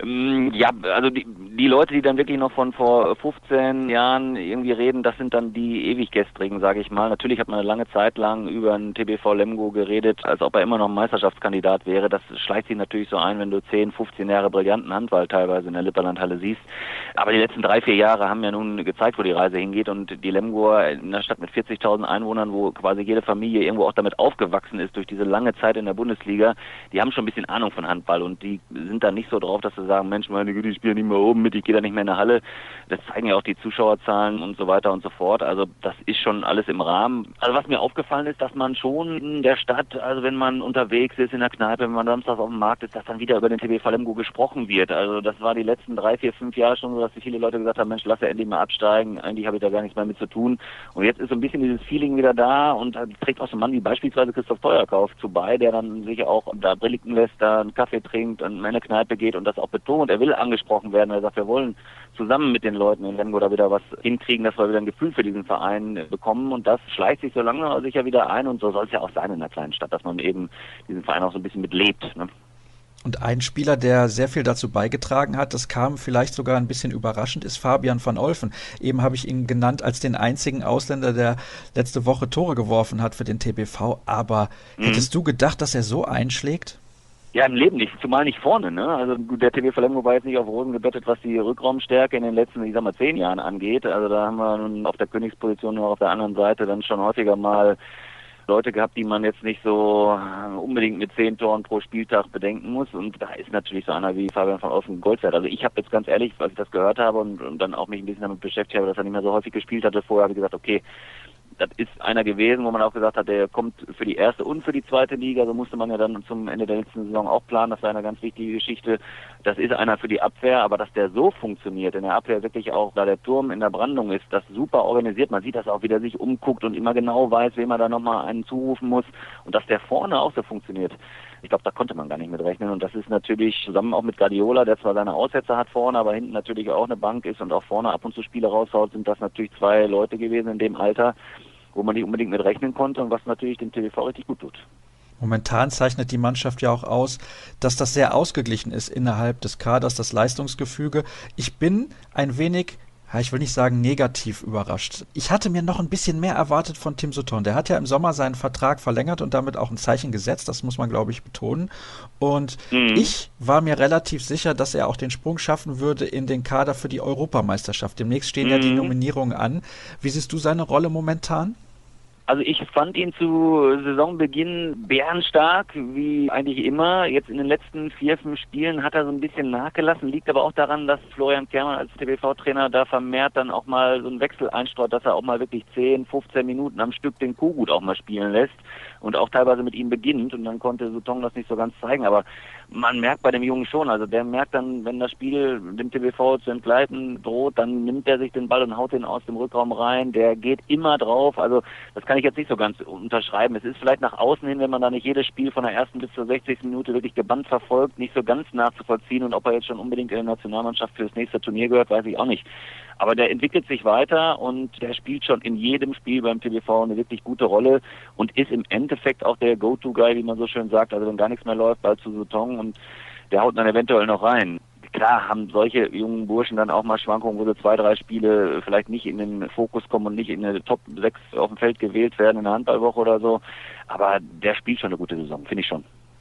Ja, also die, die Leute, die dann wirklich noch von vor fünfzehn Jahren irgendwie reden, das sind dann die Ewiggestrigen, sage ich mal. Natürlich hat man eine lange Zeit lang über einen T B V Lemgo geredet, als ob er immer noch ein Meisterschaftskandidat wäre. Das schleicht sich natürlich so ein, wenn du zehn, fünfzehn Jahre brillanten Handball teilweise in der Lipperlandhalle siehst. Aber die letzten drei, vier Jahre haben ja nun gezeigt, wo die Reise hingeht. Und die Lemgoer in einer Stadt mit vierzigtausend Einwohnern, wo quasi jede Familie irgendwo auch damit aufgewachsen ist durch diese lange Zeit in der Bundesliga, die haben schon ein bisschen Ahnung von Handball und die sind da nicht so drauf, dass sie sagen, Mensch, meine Güte, ich spiele nicht mehr oben mit, ich gehe da nicht mehr in der Halle. Das zeigen ja auch die Zuschauerzahlen und so weiter und so fort. Also das ist schon alles im Rahmen. Also was mir aufgefallen ist, dass man schon in der Stadt, also wenn man unterwegs ist in der Kneipe, wenn man samstags auf dem Markt ist, dass dann wieder über den T B V Lemgo gesprochen wird. Also das war die letzten drei, vier, fünf Jahre schon so, dass viele Leute gesagt haben, Mensch, lass ja endlich mal absteigen, eigentlich habe ich da gar nichts mehr mit zu tun. Und jetzt ist so ein bisschen dieses Feeling wieder da und da trägt auch so ein Mann wie beispielsweise Christoph Teuerkauf zu bei, der dann sich auch da brilligen lässt, da einen Kaffee trinkt und in eine Kneipe geht und das auch betont. Er will angesprochen werden. Er sagt, wir wollen zusammen mit den Leuten in Lemgo da wieder was hinkriegen, dass wir wieder ein Gefühl für diesen Verein bekommen. Und das schleicht sich so langsam sicher wieder ein. Und so soll es ja auch sein in einer kleinen Stadt, dass man eben diesen Verein auch so ein bisschen mitlebt. Ne? Und ein Spieler, der sehr viel dazu beigetragen hat, das kam vielleicht sogar ein bisschen überraschend, ist Fabian van Olfen. Eben habe ich ihn genannt als den einzigen Ausländer, der letzte Woche Tore geworfen hat für den T B V. Aber mhm. hättest du gedacht, dass er so einschlägt? Ja, im Leben nicht, zumal nicht vorne, ne? Also der T B V Lemgo war jetzt nicht auf Rosen gebettet, was die Rückraumstärke in den letzten, ich sag mal, zehn Jahren angeht. Also da haben wir nun auf der Königsposition nur auf der anderen Seite dann schon häufiger mal Leute gehabt, die man jetzt nicht so unbedingt mit zehn Toren pro Spieltag bedenken muss. Und da ist natürlich so einer wie Fabian van Olfen Gold wert. Also ich habe jetzt ganz ehrlich, als ich das gehört habe und, und dann auch mich ein bisschen damit beschäftigt habe, dass er nicht mehr so häufig gespielt hatte, vorher habe ich gesagt, okay, das ist einer gewesen, wo man auch gesagt hat, der kommt für die erste und für die zweite Liga. So musste man ja dann zum Ende der letzten Saison auch planen. Das war eine ganz wichtige Geschichte. Das ist einer für die Abwehr, aber dass der so funktioniert, in der Abwehr wirklich auch, da der Turm in der Brandung ist, das super organisiert. Man sieht das auch, wie der sich umguckt und immer genau weiß, wem er da nochmal einen zurufen muss. Und dass der vorne auch so funktioniert. Ich glaube, da konnte man gar nicht mit rechnen. Und das ist natürlich zusammen auch mit Guardiola, der zwar seine Aussetzer hat vorne, aber hinten natürlich auch eine Bank ist und auch vorne ab und zu Spiele raushaut, sind das natürlich zwei Leute gewesen in dem Alter, wo man nicht unbedingt mit rechnen konnte und was natürlich dem T B V richtig gut tut. Momentan zeichnet die Mannschaft ja auch aus, dass das sehr ausgeglichen ist innerhalb des Kaders, das Leistungsgefüge. Ich bin ein wenig, ich will nicht sagen negativ überrascht. Ich hatte mir noch ein bisschen mehr erwartet von Tim Sutton. Der hat ja im Sommer seinen Vertrag verlängert und damit auch ein Zeichen gesetzt, das muss man, glaube ich, betonen. Und mhm. ich war mir relativ sicher, dass er auch den Sprung schaffen würde in den Kader für die Europameisterschaft. Demnächst stehen mhm. ja die Nominierungen an. Wie siehst du seine Rolle momentan? Also ich fand ihn zu Saisonbeginn bärenstark, wie eigentlich immer. Jetzt in den letzten vier, fünf Spielen hat er so ein bisschen nachgelassen, liegt aber auch daran, dass Florian Kehrmann als T B V-Trainer da vermehrt dann auch mal so einen Wechsel einstreut, dass er auch mal wirklich zehn, fünfzehn Minuten am Stück den Kogut auch mal spielen lässt und auch teilweise mit ihm beginnt und dann konnte Sutton das nicht so ganz zeigen, aber man merkt bei dem Jungen schon, also der merkt dann, wenn das Spiel dem T B V zu entgleiten droht, dann nimmt er sich den Ball und haut ihn aus dem Rückraum rein, der geht immer drauf, also das kann ich jetzt nicht so ganz unterschreiben. Es ist vielleicht nach außen hin, wenn man da nicht jedes Spiel von der ersten bis zur sechzigsten Minute wirklich gebannt verfolgt, nicht so ganz nachzuvollziehen und ob er jetzt schon unbedingt in der Nationalmannschaft für das nächste Turnier gehört, weiß ich auch nicht. Aber der entwickelt sich weiter und der spielt schon in jedem Spiel beim T B V eine wirklich gute Rolle und ist im Endeffekt auch der Go-To-Guy, wie man so schön sagt. Also wenn gar nichts mehr läuft, Ball zu Sutton und der haut dann eventuell noch rein. Klar haben solche jungen Burschen dann auch mal Schwankungen, wo sie zwei, drei Spiele vielleicht nicht in den Fokus kommen und nicht in eine Top sechs auf dem Feld gewählt werden in der Handballwoche oder so. Aber der spielt schon eine gute Saison, finde ich schon.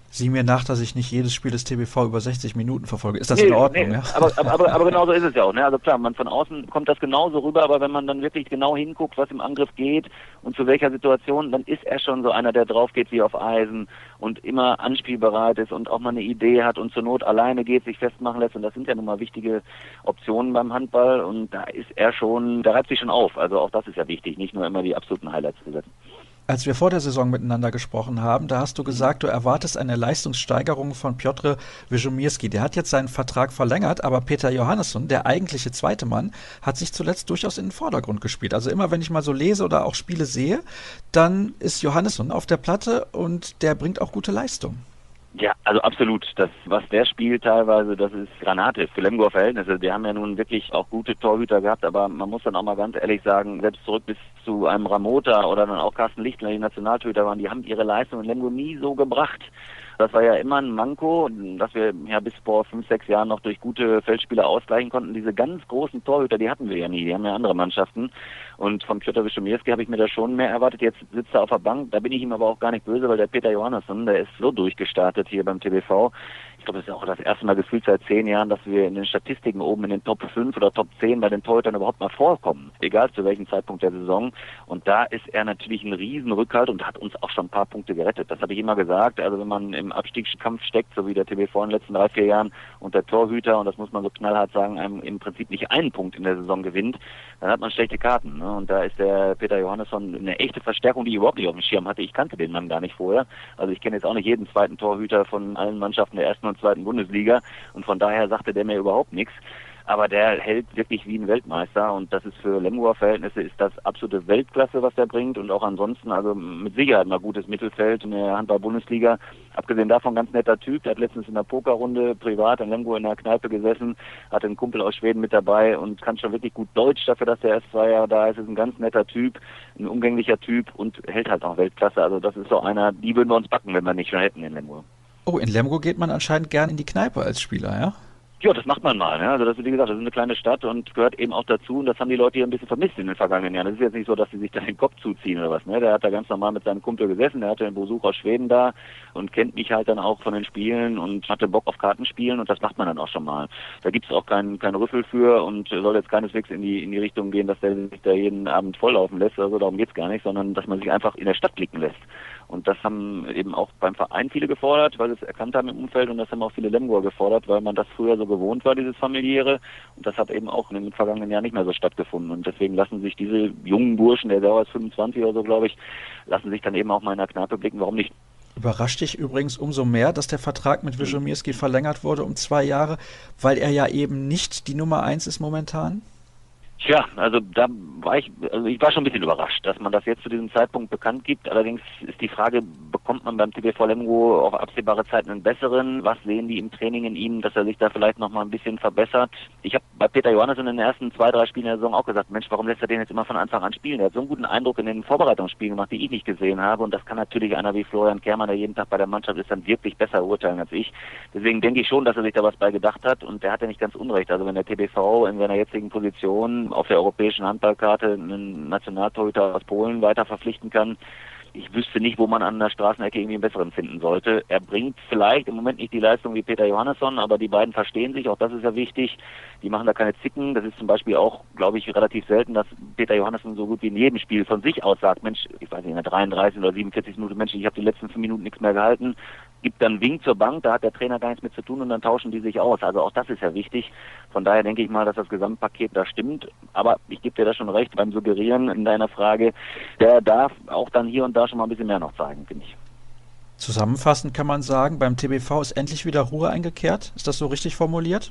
Sieh mir nach, dass ich nicht jedes Spiel des T B V über sechzig Minuten verfolge. Ist das nee, in Ordnung? Nee. Ja? Aber, aber, aber genau so ist es ja auch. Ne? Also klar, man von außen kommt das genauso rüber, aber wenn man dann wirklich genau hinguckt, was im Angriff geht und zu welcher Situation, dann ist er schon so einer, der drauf geht wie auf Eisen und immer anspielbereit ist und auch mal eine Idee hat und zur Not alleine geht, sich festmachen lässt. Und das sind ja nun mal wichtige Optionen beim Handball. Und da ist er schon, da reibt sich schon auf. Also auch das ist ja wichtig, nicht nur immer die absoluten Highlights zu setzen. Als wir vor der Saison miteinander gesprochen haben, da hast du gesagt, du erwartest eine Leistungssteigerung von Piotr Wyżomierski. Der hat jetzt seinen Vertrag verlängert, aber Peter Johannesson, der eigentliche zweite Mann, hat sich zuletzt durchaus in den Vordergrund gespielt. Also immer, wenn ich mal so lese oder auch Spiele sehe, dann ist Johannesson auf der Platte und der bringt auch gute Leistung. Ja, also absolut. Das, was der spielt teilweise, das ist Granate für Lemgoer Verhältnisse. Wir haben ja nun wirklich auch gute Torhüter gehabt, aber man muss dann auch mal ganz ehrlich sagen, selbst zurück bis zu einem Ramota oder dann auch Carsten Lichtner, die Nationaltorhüter waren, die haben ihre Leistung in Lemgo nie so gebracht. Das war ja immer ein Manko, dass wir ja bis vor fünf, sechs Jahren noch durch gute Feldspieler ausgleichen konnten. Diese ganz großen Torhüter, die hatten wir ja nie, die haben ja andere Mannschaften. Und von Piotr Wyżomierski habe ich mir da schon mehr erwartet. Jetzt sitzt er auf der Bank, da bin ich ihm aber auch gar nicht böse, weil der Peter Johannesson, der ist so durchgestartet hier beim T B V. Ich glaube, das ist auch das erste Mal gefühlt seit zehn Jahren, dass wir in den Statistiken oben in den Top fünf oder Top zehn bei den Torhütern überhaupt mal vorkommen, egal zu welchem Zeitpunkt der Saison. Und da ist er natürlich ein Riesenrückhalt und hat uns auch schon ein paar Punkte gerettet. Das habe ich immer gesagt. Also wenn man im Abstiegskampf steckt, so wie der T B V in den letzten drei, vier Jahren und der Torhüter, und das muss man so knallhart sagen, einem im Prinzip nicht einen Punkt in der Saison gewinnt, dann hat man schlechte Karten. Ne? Und da ist der Peter Johannesson eine echte Verstärkung, die ich überhaupt nicht auf dem Schirm hatte. Ich kannte den Mann gar nicht vorher. Also ich kenne jetzt auch nicht jeden zweiten Torhüter von allen Mannschaften der ersten und zweiten Bundesliga und von daher sagte der mir überhaupt nichts. Aber der hält wirklich wie ein Weltmeister und das ist für Lemgoer Verhältnisse ist das absolute Weltklasse, was er bringt und auch ansonsten, also mit Sicherheit mal gutes Mittelfeld in der Handball-Bundesliga. Abgesehen davon ganz netter Typ, der hat letztens in der Pokerrunde privat in Lemgo in der Kneipe gesessen, hatte einen Kumpel aus Schweden mit dabei und kann schon wirklich gut Deutsch dafür, dass er erst zwei Jahre da ist. Ist ein ganz netter Typ, ein umgänglicher Typ und hält halt auch Weltklasse. Also das ist so einer, die würden wir uns backen, wenn wir nicht schon hätten in Lemgo. Oh, in Lemgo geht man anscheinend gern in die Kneipe als Spieler, ja? Ja, das macht man mal. Ne? Also das ist, wie gesagt, das ist eine kleine Stadt und gehört eben auch dazu. Und das haben die Leute hier ein bisschen vermisst in den vergangenen Jahren. Das ist jetzt nicht so, dass sie sich da den Kopf zuziehen oder was. Ne? Der hat da ganz normal mit seinem Kumpel gesessen. Der hatte einen Besuch aus Schweden da und kennt mich halt dann auch von den Spielen und hatte Bock auf Kartenspielen. Und das macht man dann auch schon mal. Da gibt's auch keinen keinen Rüffel für und soll jetzt keineswegs in die in die Richtung gehen, dass der sich da jeden Abend volllaufen lässt. Also darum geht's gar nicht, sondern dass man sich einfach in der Stadt blicken lässt. Und das haben eben auch beim Verein viele gefordert, weil sie es erkannt haben im Umfeld und das haben auch viele Lemgoer gefordert, weil man das früher so gewohnt war, dieses familiäre. Und das hat eben auch in den vergangenen Jahren nicht mehr so stattgefunden. Und deswegen lassen sich diese jungen Burschen, der selber ist fünfundzwanzig oder so, glaube ich, lassen sich dann eben auch mal in der Kneipe blicken. Warum nicht? Überrascht dich übrigens umso mehr, dass der Vertrag mit Wyżomierski verlängert wurde um zwei Jahre, weil er ja eben nicht die Nummer eins ist momentan? Tja, also da war ich, also ich war schon ein bisschen überrascht, dass man das jetzt zu diesem Zeitpunkt bekannt gibt. Allerdings ist die Frage, bekommt man beim T B V Lemgo auf absehbare Zeit einen besseren? Was sehen die im Training in ihm, dass er sich da vielleicht noch mal ein bisschen verbessert? Ich habe bei Peter Johannesson in den ersten zwei, drei Spielen der Saison auch gesagt, Mensch, warum lässt er den jetzt immer von Anfang an spielen? Er hat so einen guten Eindruck in den Vorbereitungsspielen gemacht, die ich nicht gesehen habe. Und das kann natürlich einer wie Florian Kehrmann, der jeden Tag bei der Mannschaft ist, dann wirklich besser urteilen als ich. Deswegen denke ich schon, dass er sich da was bei gedacht hat. Und der hat ja nicht ganz unrecht. Also wenn der T B V in seiner jetzigen Position auf der europäischen Handballkarte einen Nationaltorhüter aus Polen weiter verpflichten kann. Ich wüsste nicht, wo man an der Straßenecke irgendwie einen besseren finden sollte. Er bringt vielleicht im Moment nicht die Leistung wie Peter Johannesson, aber die beiden verstehen sich, auch das ist ja wichtig. Die machen da keine Zicken. Das ist zum Beispiel auch, glaube ich, relativ selten, dass Peter Johannesson so gut wie in jedem Spiel von sich aus sagt, Mensch, ich weiß nicht, in der dreiunddreißig oder siebenundvierzig Minuten, Mensch, ich habe die letzten fünf Minuten nichts mehr gehalten. Gibt dann einen Wink zur Bank, da hat der Trainer gar nichts mit zu tun und dann tauschen die sich aus. Also auch das ist ja wichtig. Von daher denke ich mal, dass das Gesamtpaket da stimmt. Aber ich gebe dir da schon recht beim Suggerieren in deiner Frage. Der darf auch dann hier und da schon mal ein bisschen mehr noch zeigen, finde ich. Zusammenfassend kann man sagen, beim T B V ist endlich wieder Ruhe eingekehrt. Ist das so richtig formuliert?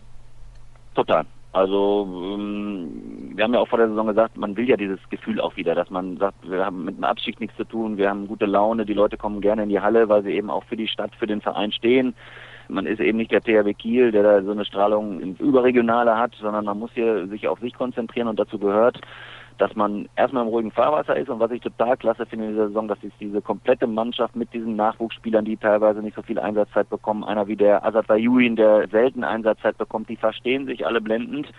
Total. Also ähm, wir haben ja auch vor der Saison gesagt, man will ja dieses Gefühl auch wieder, dass man sagt, wir haben mit dem Abstieg nichts zu tun, wir haben gute Laune, die Leute kommen gerne in die Halle, weil sie eben auch für die Stadt, für den Verein stehen. Man ist eben nicht der T H W Kiel, der da so eine Strahlung ins Überregionale hat, sondern man muss hier sich auf sich konzentrieren und dazu gehört, dass man erstmal im ruhigen Fahrwasser ist und was ich total klasse finde in dieser Saison, dass ist diese komplette Mannschaft mit diesen Nachwuchsspielern, die teilweise nicht so viel Einsatzzeit bekommen, einer wie der Azad Vayuin, der selten Einsatzzeit bekommt, die verstehen sich alle blendend.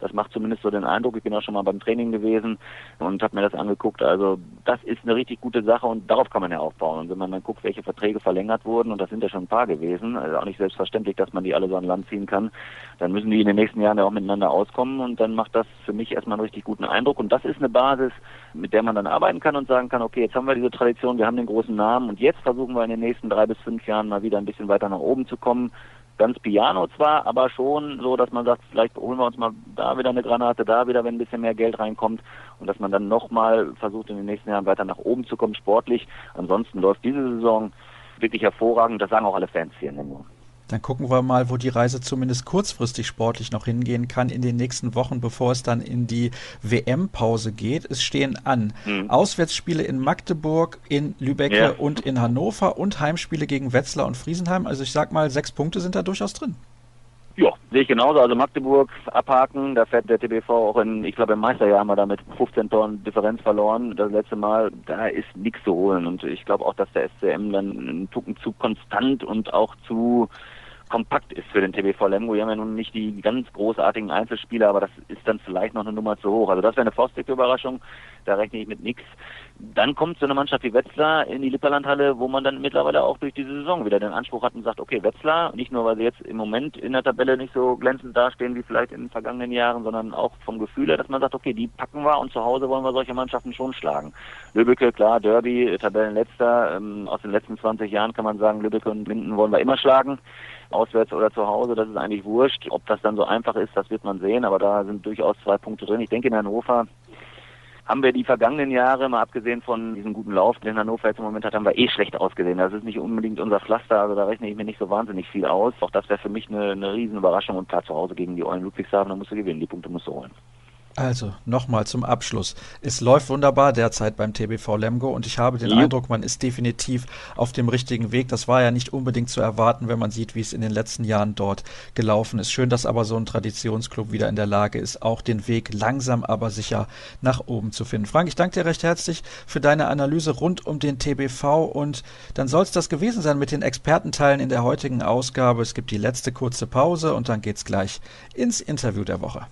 Das macht zumindest so den Eindruck. Ich bin auch schon mal beim Training gewesen und habe mir das angeguckt. Also das ist eine richtig gute Sache und darauf kann man ja aufbauen. Und wenn man dann guckt, welche Verträge verlängert wurden, und das sind ja schon ein paar gewesen, also auch nicht selbstverständlich, dass man die alle so an Land ziehen kann, dann müssen die in den nächsten Jahren ja auch miteinander auskommen und dann macht das für mich erstmal einen richtig guten Eindruck. Und das ist eine Basis, mit der man dann arbeiten kann und sagen kann, okay, jetzt haben wir diese Tradition, wir haben den großen Namen und jetzt versuchen wir in den nächsten drei bis fünf Jahren mal wieder ein bisschen weiter nach oben zu kommen. Ganz piano zwar, aber schon so, dass man sagt, vielleicht holen wir uns mal da wieder eine Granate, da wieder, wenn ein bisschen mehr Geld reinkommt und dass man dann nochmal versucht, in den nächsten Jahren weiter nach oben zu kommen, sportlich. Ansonsten läuft diese Saison wirklich hervorragend, das sagen auch alle Fans hier in Lemgo. Dann gucken wir mal, wo die Reise zumindest kurzfristig sportlich noch hingehen kann in den nächsten Wochen, bevor es dann in die W M-Pause geht. Es stehen an mhm. Auswärtsspiele in Magdeburg, in Lübeck ja. und in Hannover und Heimspiele gegen Wetzlar und Friesenheim. Also ich sag mal, sechs Punkte sind da durchaus drin. Ja, sehe ich genauso. Also Magdeburg abhaken, da fährt der T B V auch in, ich glaube im Meisterjahr haben wir da mit fünfzehn Toren Differenz verloren. Das letzte Mal, da ist nichts zu holen. Und ich glaube auch, dass der S C M dann einen Tucken zu konstant und auch zu kompakt ist für den T B V Lemgo. Wir haben ja nun nicht die ganz großartigen Einzelspieler, aber das ist dann vielleicht noch eine Nummer zu hoch. Also das wäre eine faustdicke Überraschung, da rechne ich mit nichts. Dann kommt so eine Mannschaft wie Wetzlar in die Lipperlandhalle, wo man dann mittlerweile auch durch diese Saison wieder den Anspruch hat und sagt, okay, Wetzlar, nicht nur, weil sie jetzt im Moment in der Tabelle nicht so glänzend dastehen wie vielleicht in den vergangenen Jahren, sondern auch vom Gefühl her, dass man sagt, okay, die packen wir und zu Hause wollen wir solche Mannschaften schon schlagen. Lübbecke, klar, Derby, Tabellenletzter, ähm, aus den letzten zwanzig Jahren kann man sagen, Lübbecke und Minden wollen wir immer schlagen. Auswärts oder zu Hause, das ist eigentlich wurscht. Ob das dann so einfach ist, das wird man sehen, aber da sind durchaus zwei Punkte drin. Ich denke, in Hannover haben wir die vergangenen Jahre, mal abgesehen von diesem guten Lauf, den Hannover jetzt im Moment hat, haben wir eh schlecht ausgesehen. Das ist nicht unbedingt unser Pflaster, also da rechne ich mir nicht so wahnsinnig viel aus. Auch das wäre für mich eine, eine riesen Überraschung und klar zu Hause gegen die Eulen Ludwigshafen, da musst du gewinnen, die Punkte musst du holen. Also, nochmal zum Abschluss. Es läuft wunderbar derzeit beim T B V Lemgo und ich habe den ja. Eindruck, man ist definitiv auf dem richtigen Weg. Das war ja nicht unbedingt zu erwarten, wenn man sieht, wie es in den letzten Jahren dort gelaufen ist. Schön, dass aber so ein Traditionsclub wieder in der Lage ist, auch den Weg langsam aber sicher nach oben zu finden. Frank, ich danke dir recht herzlich für deine Analyse rund um den T B V und dann soll es das gewesen sein mit den Expertenteilen in der heutigen Ausgabe. Es gibt die letzte kurze Pause und dann geht's gleich ins Interview der Woche.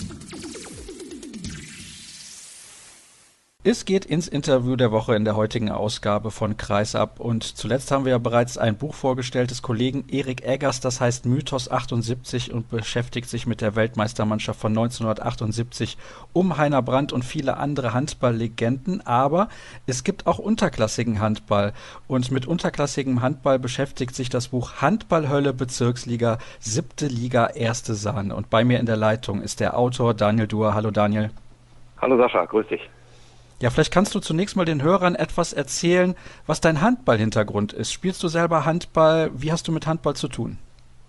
Es geht ins Interview der Woche in der heutigen Ausgabe von Kreisab und zuletzt haben wir ja bereits ein Buch vorgestellt des Kollegen Erik Eggers, das heißt Mythos achtundsiebzig und beschäftigt sich mit der Weltmeistermannschaft von neunzehnhundertachtundsiebzig um Heiner Brandt und viele andere Handballlegenden, aber es gibt auch unterklassigen Handball und mit unterklassigem Handball beschäftigt sich das Buch Handballhölle Bezirksliga, siebte Liga, erste Sahne und bei mir in der Leitung ist der Autor Daniel Duhr. Hallo Daniel. Hallo Sascha, grüß dich. Ja, vielleicht kannst du zunächst mal den Hörern etwas erzählen, was dein Handball-Hintergrund ist. Spielst du selber Handball? Wie hast du mit Handball zu tun?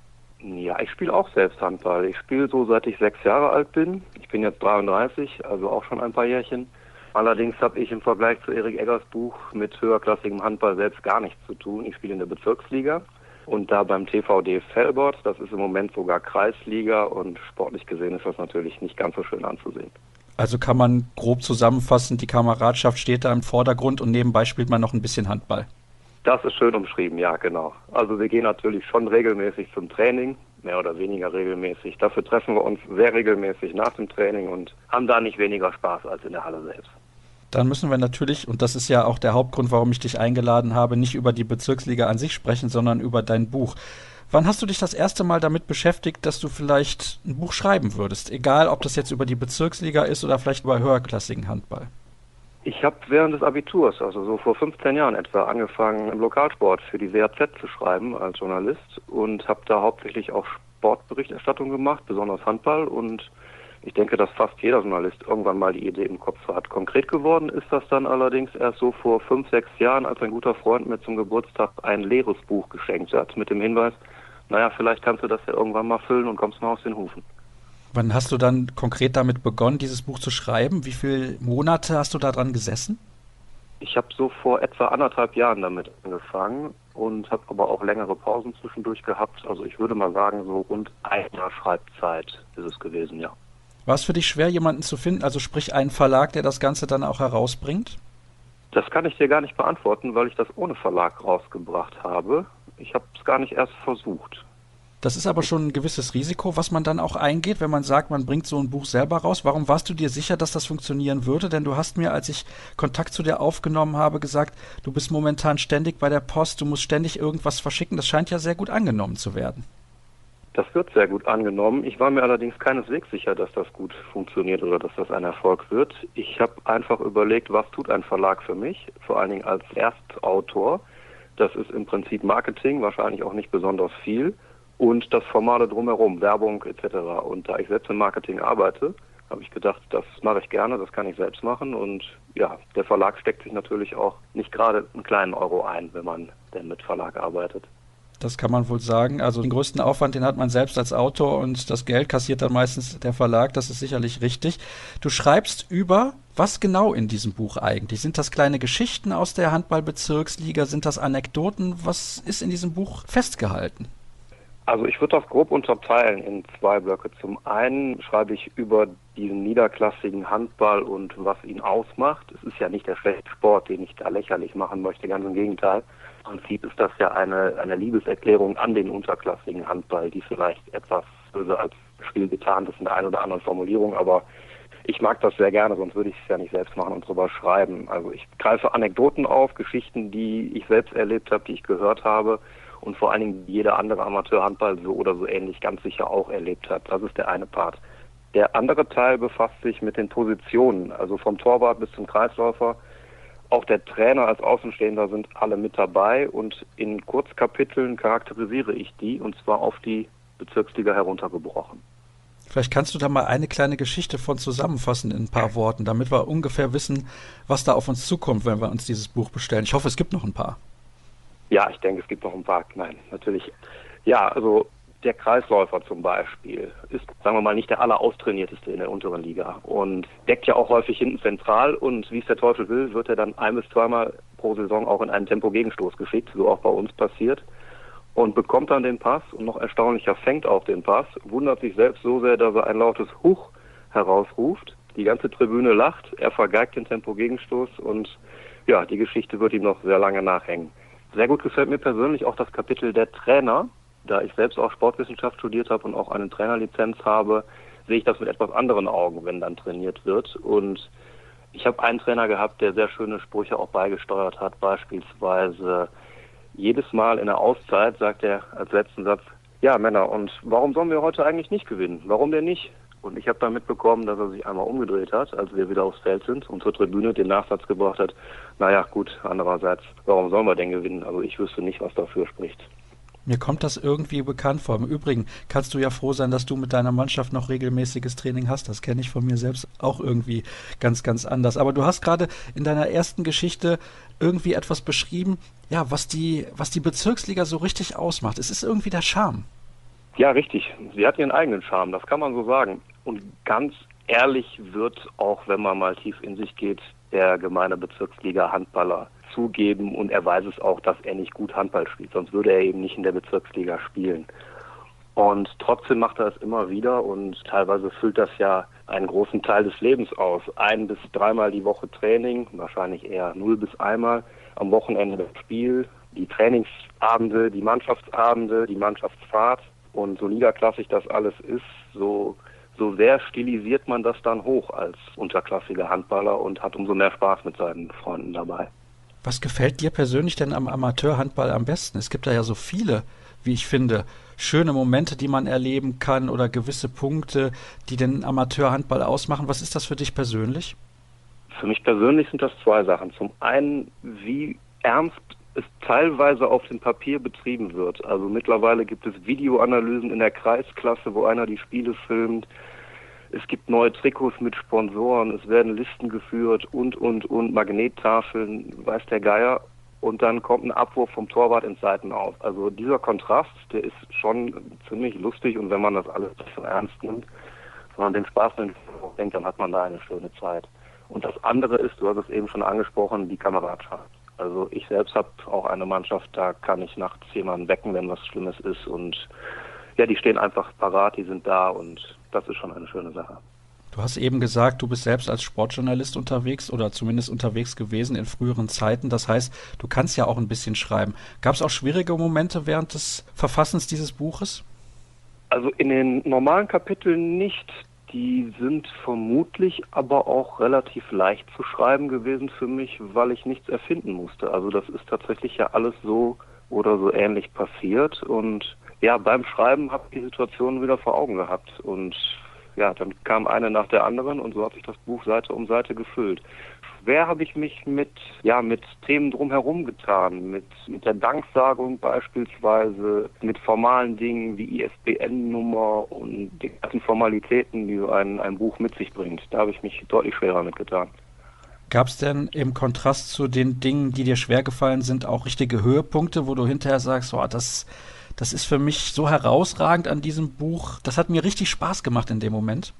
Ja, ich spiele auch selbst Handball. Ich spiele so, seit ich sechs Jahre alt bin. Ich bin jetzt dreiunddreißig, also auch schon ein paar Jährchen. Allerdings habe ich im Vergleich zu Erik Eggers Buch mit höherklassigem Handball selbst gar nichts zu tun. Ich spiele in der Bezirksliga und da beim T V D Velbert. Das ist im Moment sogar Kreisliga und sportlich gesehen ist das natürlich nicht ganz so schön anzusehen. Also kann man grob zusammenfassen, die Kameradschaft steht da im Vordergrund und nebenbei spielt man noch ein bisschen Handball. Das ist schön umschrieben, ja, genau. Also wir gehen natürlich schon regelmäßig zum Training, mehr oder weniger regelmäßig. Dafür treffen wir uns sehr regelmäßig nach dem Training und haben da nicht weniger Spaß als in der Halle selbst. Dann müssen wir natürlich, und das ist ja auch der Hauptgrund, warum ich dich eingeladen habe, nicht über die Bezirksliga an sich sprechen, sondern über dein Buch. Wann hast du dich das erste Mal damit beschäftigt, dass du vielleicht ein Buch schreiben würdest? Egal, ob das jetzt über die Bezirksliga ist oder vielleicht über höherklassigen Handball. Ich habe während des Abiturs, also so vor fünfzehn Jahren etwa, angefangen im Lokalsport für die W A Z zu schreiben als Journalist und habe da hauptsächlich auch Sportberichterstattung gemacht, besonders Handball. Und ich denke, dass fast jeder Journalist irgendwann mal die Idee im Kopf hat. Konkret geworden ist das dann allerdings erst so vor fünf, sechs Jahren, als ein guter Freund mir zum Geburtstag ein leeres Buch geschenkt hat mit dem Hinweis, naja, vielleicht kannst du das ja irgendwann mal füllen und kommst mal aus den Hufen. Wann hast du dann konkret damit begonnen, dieses Buch zu schreiben? Wie viele Monate hast du da dran gesessen? Ich habe so vor etwa anderthalb Jahren damit angefangen und habe aber auch längere Pausen zwischendurch gehabt. Also ich würde mal sagen, so rund ein Jahr Schreibzeit ist es gewesen, ja. War es für dich schwer, jemanden zu finden, also sprich einen Verlag, der das Ganze dann auch herausbringt? Das kann ich dir gar nicht beantworten, weil ich das ohne Verlag rausgebracht habe. Ich habe es gar nicht erst versucht. Das ist aber schon ein gewisses Risiko, was man dann auch eingeht, wenn man sagt, man bringt so ein Buch selber raus. Warum warst du dir sicher, dass das funktionieren würde? Denn du hast mir, als ich Kontakt zu dir aufgenommen habe, gesagt, du bist momentan ständig bei der Post, du musst ständig irgendwas verschicken. Das scheint ja sehr gut angenommen zu werden. Das wird sehr gut angenommen. Ich war mir allerdings keineswegs sicher, dass das gut funktioniert oder dass das ein Erfolg wird. Ich habe einfach überlegt, was tut ein Verlag für mich, vor allen Dingen als Erstautor. Das ist im Prinzip Marketing, wahrscheinlich auch nicht besonders viel. Und das Formale drumherum, Werbung et cetera. Und da ich selbst im Marketing arbeite, habe ich gedacht, das mache ich gerne, das kann ich selbst machen. Und ja, der Verlag steckt sich natürlich auch nicht gerade einen kleinen Euro ein, wenn man denn mit Verlag arbeitet. Das kann man wohl sagen. Also den größten Aufwand, den hat man selbst als Autor und das Geld kassiert dann meistens der Verlag. Das ist sicherlich richtig. Du schreibst über was genau in diesem Buch eigentlich? Sind das kleine Geschichten aus der Handball-Bezirksliga? Sind das Anekdoten? Was ist in diesem Buch festgehalten? Also ich würde das grob unterteilen in zwei Blöcke. Zum einen schreibe ich über diesen niederklassigen Handball und was ihn ausmacht. Es ist ja nicht der schlechte Sport, den ich da lächerlich machen möchte, ganz im Gegenteil. Im Prinzip ist das ja eine, eine Liebeserklärung an den unterklassigen Handball, die vielleicht etwas böse als Spiel getan ist in der einen oder anderen Formulierung, aber ich mag das sehr gerne, sonst würde ich es ja nicht selbst machen und drüber schreiben. Also ich greife Anekdoten auf, Geschichten, die ich selbst erlebt habe, die ich gehört habe, und vor allen Dingen jeder andere Amateurhandball so oder so ähnlich ganz sicher auch erlebt hat. Das ist der eine Part. Der andere Teil befasst sich mit den Positionen, also vom Torwart bis zum Kreisläufer. Auch der Trainer als Außenstehender sind alle mit dabei und in Kurzkapiteln charakterisiere ich die, und zwar auf die Bezirksliga heruntergebrochen. Vielleicht kannst du da mal eine kleine Geschichte von zusammenfassen in ein paar Worten, damit wir ungefähr wissen, was da auf uns zukommt, wenn wir uns dieses Buch bestellen. Ich hoffe, es gibt noch ein paar. Ja, ich denke, es gibt noch ein paar. Nein, natürlich. Ja, also der Kreisläufer zum Beispiel ist, sagen wir mal, nicht der alleraustrainierteste in der unteren Liga und deckt ja auch häufig hinten zentral, und wie es der Teufel will, wird er dann ein- bis zweimal pro Saison auch in einen Tempo-Gegenstoß geschickt, so auch bei uns passiert, und bekommt dann den Pass und noch erstaunlicher fängt auch den Pass, wundert sich selbst so sehr, dass er ein lautes Huch herausruft. Die ganze Tribüne lacht, er vergeigt den Tempo-Gegenstoß und ja, die Geschichte wird ihm noch sehr lange nachhängen. Sehr gut gefällt mir persönlich auch das Kapitel der Trainer. Da ich selbst auch Sportwissenschaft studiert habe und auch eine Trainerlizenz habe, sehe ich das mit etwas anderen Augen, wenn dann trainiert wird. Und ich habe einen Trainer gehabt, der sehr schöne Sprüche auch beigesteuert hat. Beispielsweise jedes Mal in der Auszeit sagt er als letzten Satz: Ja, Männer, und warum sollen wir heute eigentlich nicht gewinnen? Warum denn nicht? Und ich habe dann mitbekommen, dass er sich einmal umgedreht hat, als wir wieder aufs Feld sind, und zur Tribüne den Nachsatz gebracht hat: Naja, gut, andererseits, warum sollen wir denn gewinnen? Also ich wüsste nicht, was dafür spricht. Mir kommt das irgendwie bekannt vor. Im Übrigen kannst du ja froh sein, dass du mit deiner Mannschaft noch regelmäßiges Training hast. Das kenne ich von mir selbst auch irgendwie ganz, ganz anders. Aber du hast gerade in deiner ersten Geschichte irgendwie etwas beschrieben, ja, was die, was die Bezirksliga so richtig ausmacht. Es ist irgendwie der Charme. Ja, richtig. Sie hat ihren eigenen Charme, das kann man so sagen. Und ganz ehrlich wird, auch wenn man mal tief in sich geht, der gemeine Bezirksliga-Handballer zugeben, und er weiß es auch, dass er nicht gut Handball spielt, sonst würde er eben nicht in der Bezirksliga spielen. Und trotzdem macht er es immer wieder, und teilweise füllt das ja einen großen Teil des Lebens aus. Ein bis dreimal die Woche Training, wahrscheinlich eher null bis einmal, am Wochenende das Spiel, die Trainingsabende, die Mannschaftsabende, die Mannschaftsfahrt. Und so niederklassig das alles ist, so, so sehr stilisiert man das dann hoch als unterklassiger Handballer und hat umso mehr Spaß mit seinen Freunden dabei. Was gefällt dir persönlich denn am Amateurhandball am besten? Es gibt da ja so viele, wie ich finde, schöne Momente, die man erleben kann, oder gewisse Punkte, die den Amateurhandball ausmachen. Was ist das für dich persönlich? Für mich persönlich sind das zwei Sachen. Zum einen, wie ernst es teilweise auf dem Papier betrieben wird. Also mittlerweile gibt es Videoanalysen in der Kreisklasse, wo einer die Spiele filmt. Es gibt neue Trikots mit Sponsoren, es werden Listen geführt und, und, und, Magnettafeln, weiß der Geier. Und dann kommt ein Abwurf vom Torwart ins Seitenaus. Also dieser Kontrast, der ist schon ziemlich lustig, und wenn man das alles nicht so ernst nimmt, sondern den Spaß denkt, dann hat man da eine schöne Zeit. Und das andere ist, du hast es eben schon angesprochen, die Kameradschaft. Also ich selbst habe auch eine Mannschaft, da kann ich nachts jemanden wecken, wenn was Schlimmes ist, und ja, die stehen einfach parat, die sind da, und das ist schon eine schöne Sache. Du hast eben gesagt, du bist selbst als Sportjournalist unterwegs oder zumindest unterwegs gewesen in früheren Zeiten. Das heißt, du kannst ja auch ein bisschen schreiben. Gab es auch schwierige Momente während des Verfassens dieses Buches? Also in den normalen Kapiteln nicht. Die sind vermutlich aber auch relativ leicht zu schreiben gewesen für mich, weil ich nichts erfinden musste. Also das ist tatsächlich ja alles so oder so ähnlich passiert. Und ja, beim Schreiben habe ich die Situation wieder vor Augen gehabt. Und ja, dann kam eine nach der anderen und so hat sich das Buch Seite um Seite gefüllt. Schwer habe ich mich mit, ja, mit Themen drumherum getan, mit, mit der Danksagung beispielsweise, mit formalen Dingen wie I S B N-Nummer und den ganzen Formalitäten, die so ein, ein Buch mit sich bringt. Da habe ich mich deutlich schwerer mitgetan. Gab es denn im Kontrast zu den Dingen, die dir schwer gefallen sind, auch richtige Höhepunkte, wo du hinterher sagst, oh, das, das ist für mich so herausragend an diesem Buch, das hat mir richtig Spaß gemacht in dem Moment?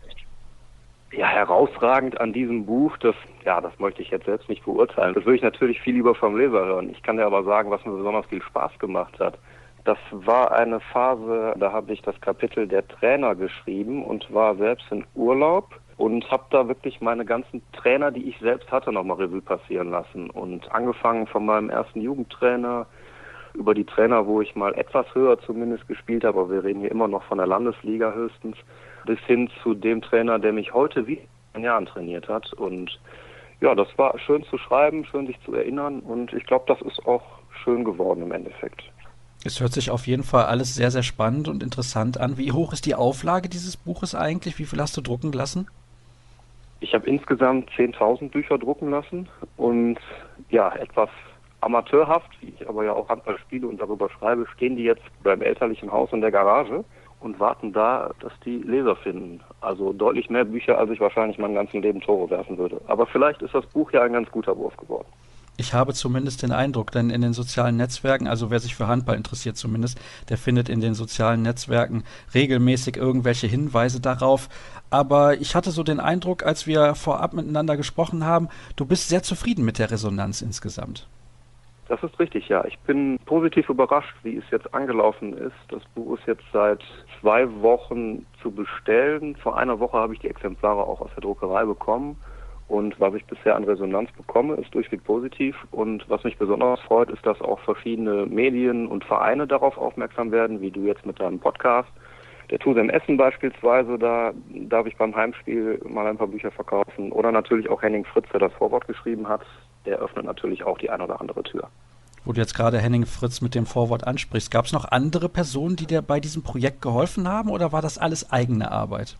Ja, herausragend an diesem Buch, das, ja, das möchte ich jetzt selbst nicht beurteilen. Das würde ich natürlich viel lieber vom Leser hören. Ich kann dir aber sagen, was mir besonders viel Spaß gemacht hat. Das war eine Phase, da habe ich das Kapitel der Trainer geschrieben und war selbst in Urlaub und habe da wirklich meine ganzen Trainer, die ich selbst hatte, nochmal Revue passieren lassen. Und angefangen von meinem ersten Jugendtrainer, über die Trainer, wo ich mal etwas höher zumindest gespielt habe, aber wir reden hier immer noch von der Landesliga höchstens, bis hin zu dem Trainer, der mich heute wie in Jahren trainiert hat. Und ja, das war schön zu schreiben, schön sich zu erinnern und ich glaube, das ist auch schön geworden im Endeffekt. Es hört sich auf jeden Fall alles sehr, sehr spannend und interessant an. Wie hoch ist die Auflage dieses Buches eigentlich? Wie viel hast du drucken lassen? Ich habe insgesamt zehntausend Bücher drucken lassen und ja, etwas amateurhaft, wie ich aber ja auch Handball spiele und darüber schreibe, stehen die jetzt beim elterlichen Haus in der Garage und warten da, dass die Leser finden. Also deutlich mehr Bücher, als ich wahrscheinlich mein ganzes Leben Tore werfen würde. Aber vielleicht ist das Buch ja ein ganz guter Wurf geworden. Ich habe zumindest den Eindruck, denn in den sozialen Netzwerken, also wer sich für Handball interessiert zumindest, der findet in den sozialen Netzwerken regelmäßig irgendwelche Hinweise darauf. Aber ich hatte so den Eindruck, als wir vorab miteinander gesprochen haben, du bist sehr zufrieden mit der Resonanz insgesamt. Das ist richtig, ja. Ich bin positiv überrascht, wie es jetzt angelaufen ist. Das Buch ist jetzt seit zwei Wochen zu bestellen. Vor einer Woche habe ich die Exemplare auch aus der Druckerei bekommen. Und was ich bisher an Resonanz bekomme, ist durchweg positiv. Und was mich besonders freut, ist, dass auch verschiedene Medien und Vereine darauf aufmerksam werden, wie du jetzt mit deinem Podcast. Der T U S M Essen beispielsweise, da darf ich beim Heimspiel mal ein paar Bücher verkaufen. Oder natürlich auch Henning Fritz, der das Vorwort geschrieben hat. Der öffnet natürlich auch die eine oder andere Tür. Wo du jetzt gerade Henning Fritz mit dem Vorwort ansprichst, gab es noch andere Personen, die dir bei diesem Projekt geholfen haben oder war das alles eigene Arbeit?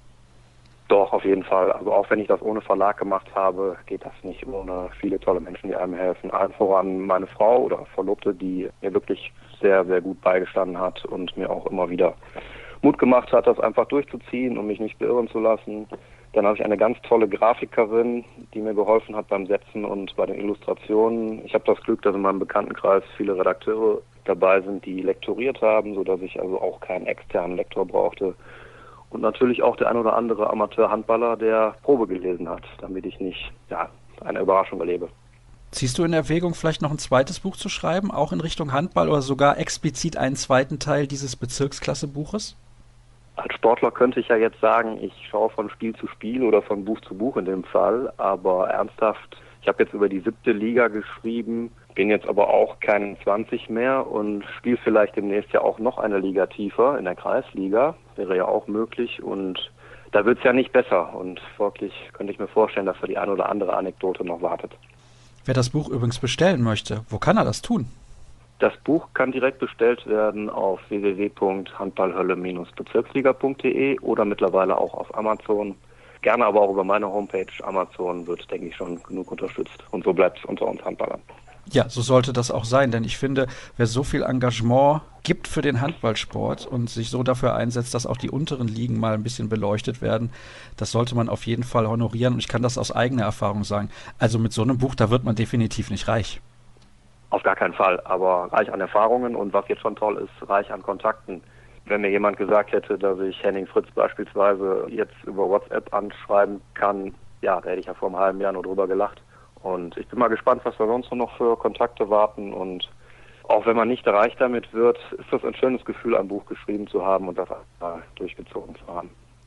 Doch, auf jeden Fall. Also auch wenn ich das ohne Verlag gemacht habe, geht das nicht ohne viele tolle Menschen, die einem helfen. Allen voran meine Frau oder Verlobte, die mir wirklich sehr, sehr gut beigestanden hat und mir auch immer wieder Mut gemacht hat, das einfach durchzuziehen und mich nicht beirren zu lassen. Dann habe ich eine ganz tolle Grafikerin, die mir geholfen hat beim Setzen und bei den Illustrationen. Ich habe das Glück, dass in meinem Bekanntenkreis viele Redakteure dabei sind, die lektoriert haben, sodass ich also auch keinen externen Lektor brauchte. Und natürlich auch der ein oder andere Amateur-Handballer, der Probe gelesen hat, damit ich nicht ja, eine Überraschung erlebe. Ziehst du in Erwägung, vielleicht noch ein zweites Buch zu schreiben, auch in Richtung Handball oder sogar explizit einen zweiten Teil dieses Bezirksklasse-Buches? Als Sportler könnte ich ja jetzt sagen, ich schaue von Spiel zu Spiel oder von Buch zu Buch in dem Fall, aber ernsthaft, ich habe jetzt über die siebte Liga geschrieben, bin jetzt aber auch kein zwanzig mehr und spiele vielleicht demnächst ja auch noch eine Liga tiefer in der Kreisliga, wäre ja auch möglich und da wird es ja nicht besser und folglich könnte ich mir vorstellen, dass da die eine oder andere Anekdote noch wartet. Wer das Buch übrigens bestellen möchte, wo kann er das tun? Das Buch kann direkt bestellt werden auf w w w punkt handballhölle Bindestrich bezirksliga punkt de oder mittlerweile auch auf Amazon. Gerne aber auch über meine Homepage. Amazon wird, denke ich, schon genug unterstützt. Und so bleibt es unter uns Handballern. Ja, so sollte das auch sein, denn ich finde, wer so viel Engagement gibt für den Handballsport und sich so dafür einsetzt, dass auch die unteren Ligen mal ein bisschen beleuchtet werden, das sollte man auf jeden Fall honorieren und ich kann das aus eigener Erfahrung sagen. Also mit so einem Buch, da wird man definitiv nicht reich. Auf gar keinen Fall, aber reich an Erfahrungen und was jetzt schon toll ist, reich an Kontakten. Wenn mir jemand gesagt hätte, dass ich Henning Fritz beispielsweise jetzt über WhatsApp anschreiben kann, ja, da hätte ich ja vor einem halben Jahr nur drüber gelacht. Und ich bin mal gespannt, was wir sonst noch für Kontakte warten. Und auch wenn man nicht reich damit wird, ist das ein schönes Gefühl, ein Buch geschrieben zu haben und das einmal durchgezogen zu haben.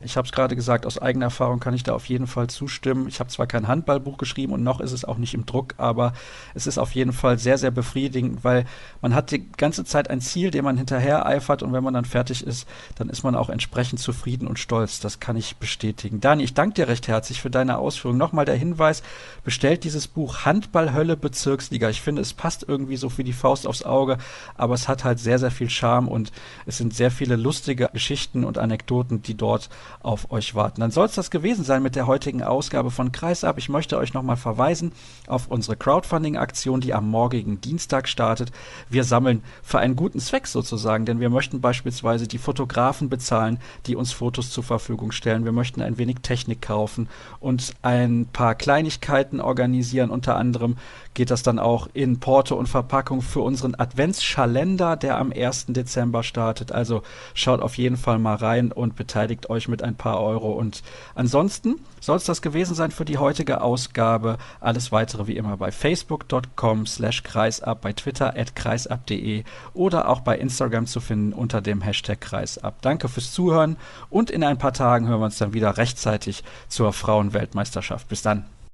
Ich habe es gerade gesagt, aus eigener Erfahrung kann ich da auf jeden Fall zustimmen. Ich habe zwar kein Handballbuch geschrieben und noch ist es auch nicht im Druck, aber es ist auf jeden Fall sehr, sehr befriedigend, weil man hat die ganze Zeit ein Ziel, dem man hinterher eifert, und wenn man dann fertig ist, dann ist man auch entsprechend zufrieden und stolz. Das kann ich bestätigen. Dani, ich danke dir recht herzlich für deine Ausführungen. Nochmal der Hinweis, bestellt dieses Buch Handball-Hölle Bezirksliga. Ich finde, es passt irgendwie so wie die Faust aufs Auge, aber es hat halt sehr, sehr viel Charme und es sind sehr viele lustige Geschichten und Anekdoten, die dort auf euch warten. Dann soll es das gewesen sein mit der heutigen Ausgabe von Kreisab. Ich möchte euch nochmal verweisen auf unsere Crowdfunding-Aktion, die am morgigen Dienstag startet. Wir sammeln für einen guten Zweck sozusagen, denn wir möchten beispielsweise die Fotografen bezahlen, die uns Fotos zur Verfügung stellen. Wir möchten ein wenig Technik kaufen und ein paar Kleinigkeiten organisieren. Unter anderem geht das dann auch in Porto und Verpackung für unseren Adventsschalender, der am ersten Dezember startet. Also schaut auf jeden Fall mal rein und beteiligt euch mit ein paar Euro. Und ansonsten soll es das gewesen sein für die heutige Ausgabe. Alles weitere wie immer bei facebook punkt com slash kreisab, bei Twitter at kreisab punkt de oder auch bei Instagram zu finden unter dem Hashtag Kreisab. Danke fürs Zuhören und in ein paar Tagen hören wir uns dann wieder rechtzeitig zur Frauenweltmeisterschaft. Bis dann.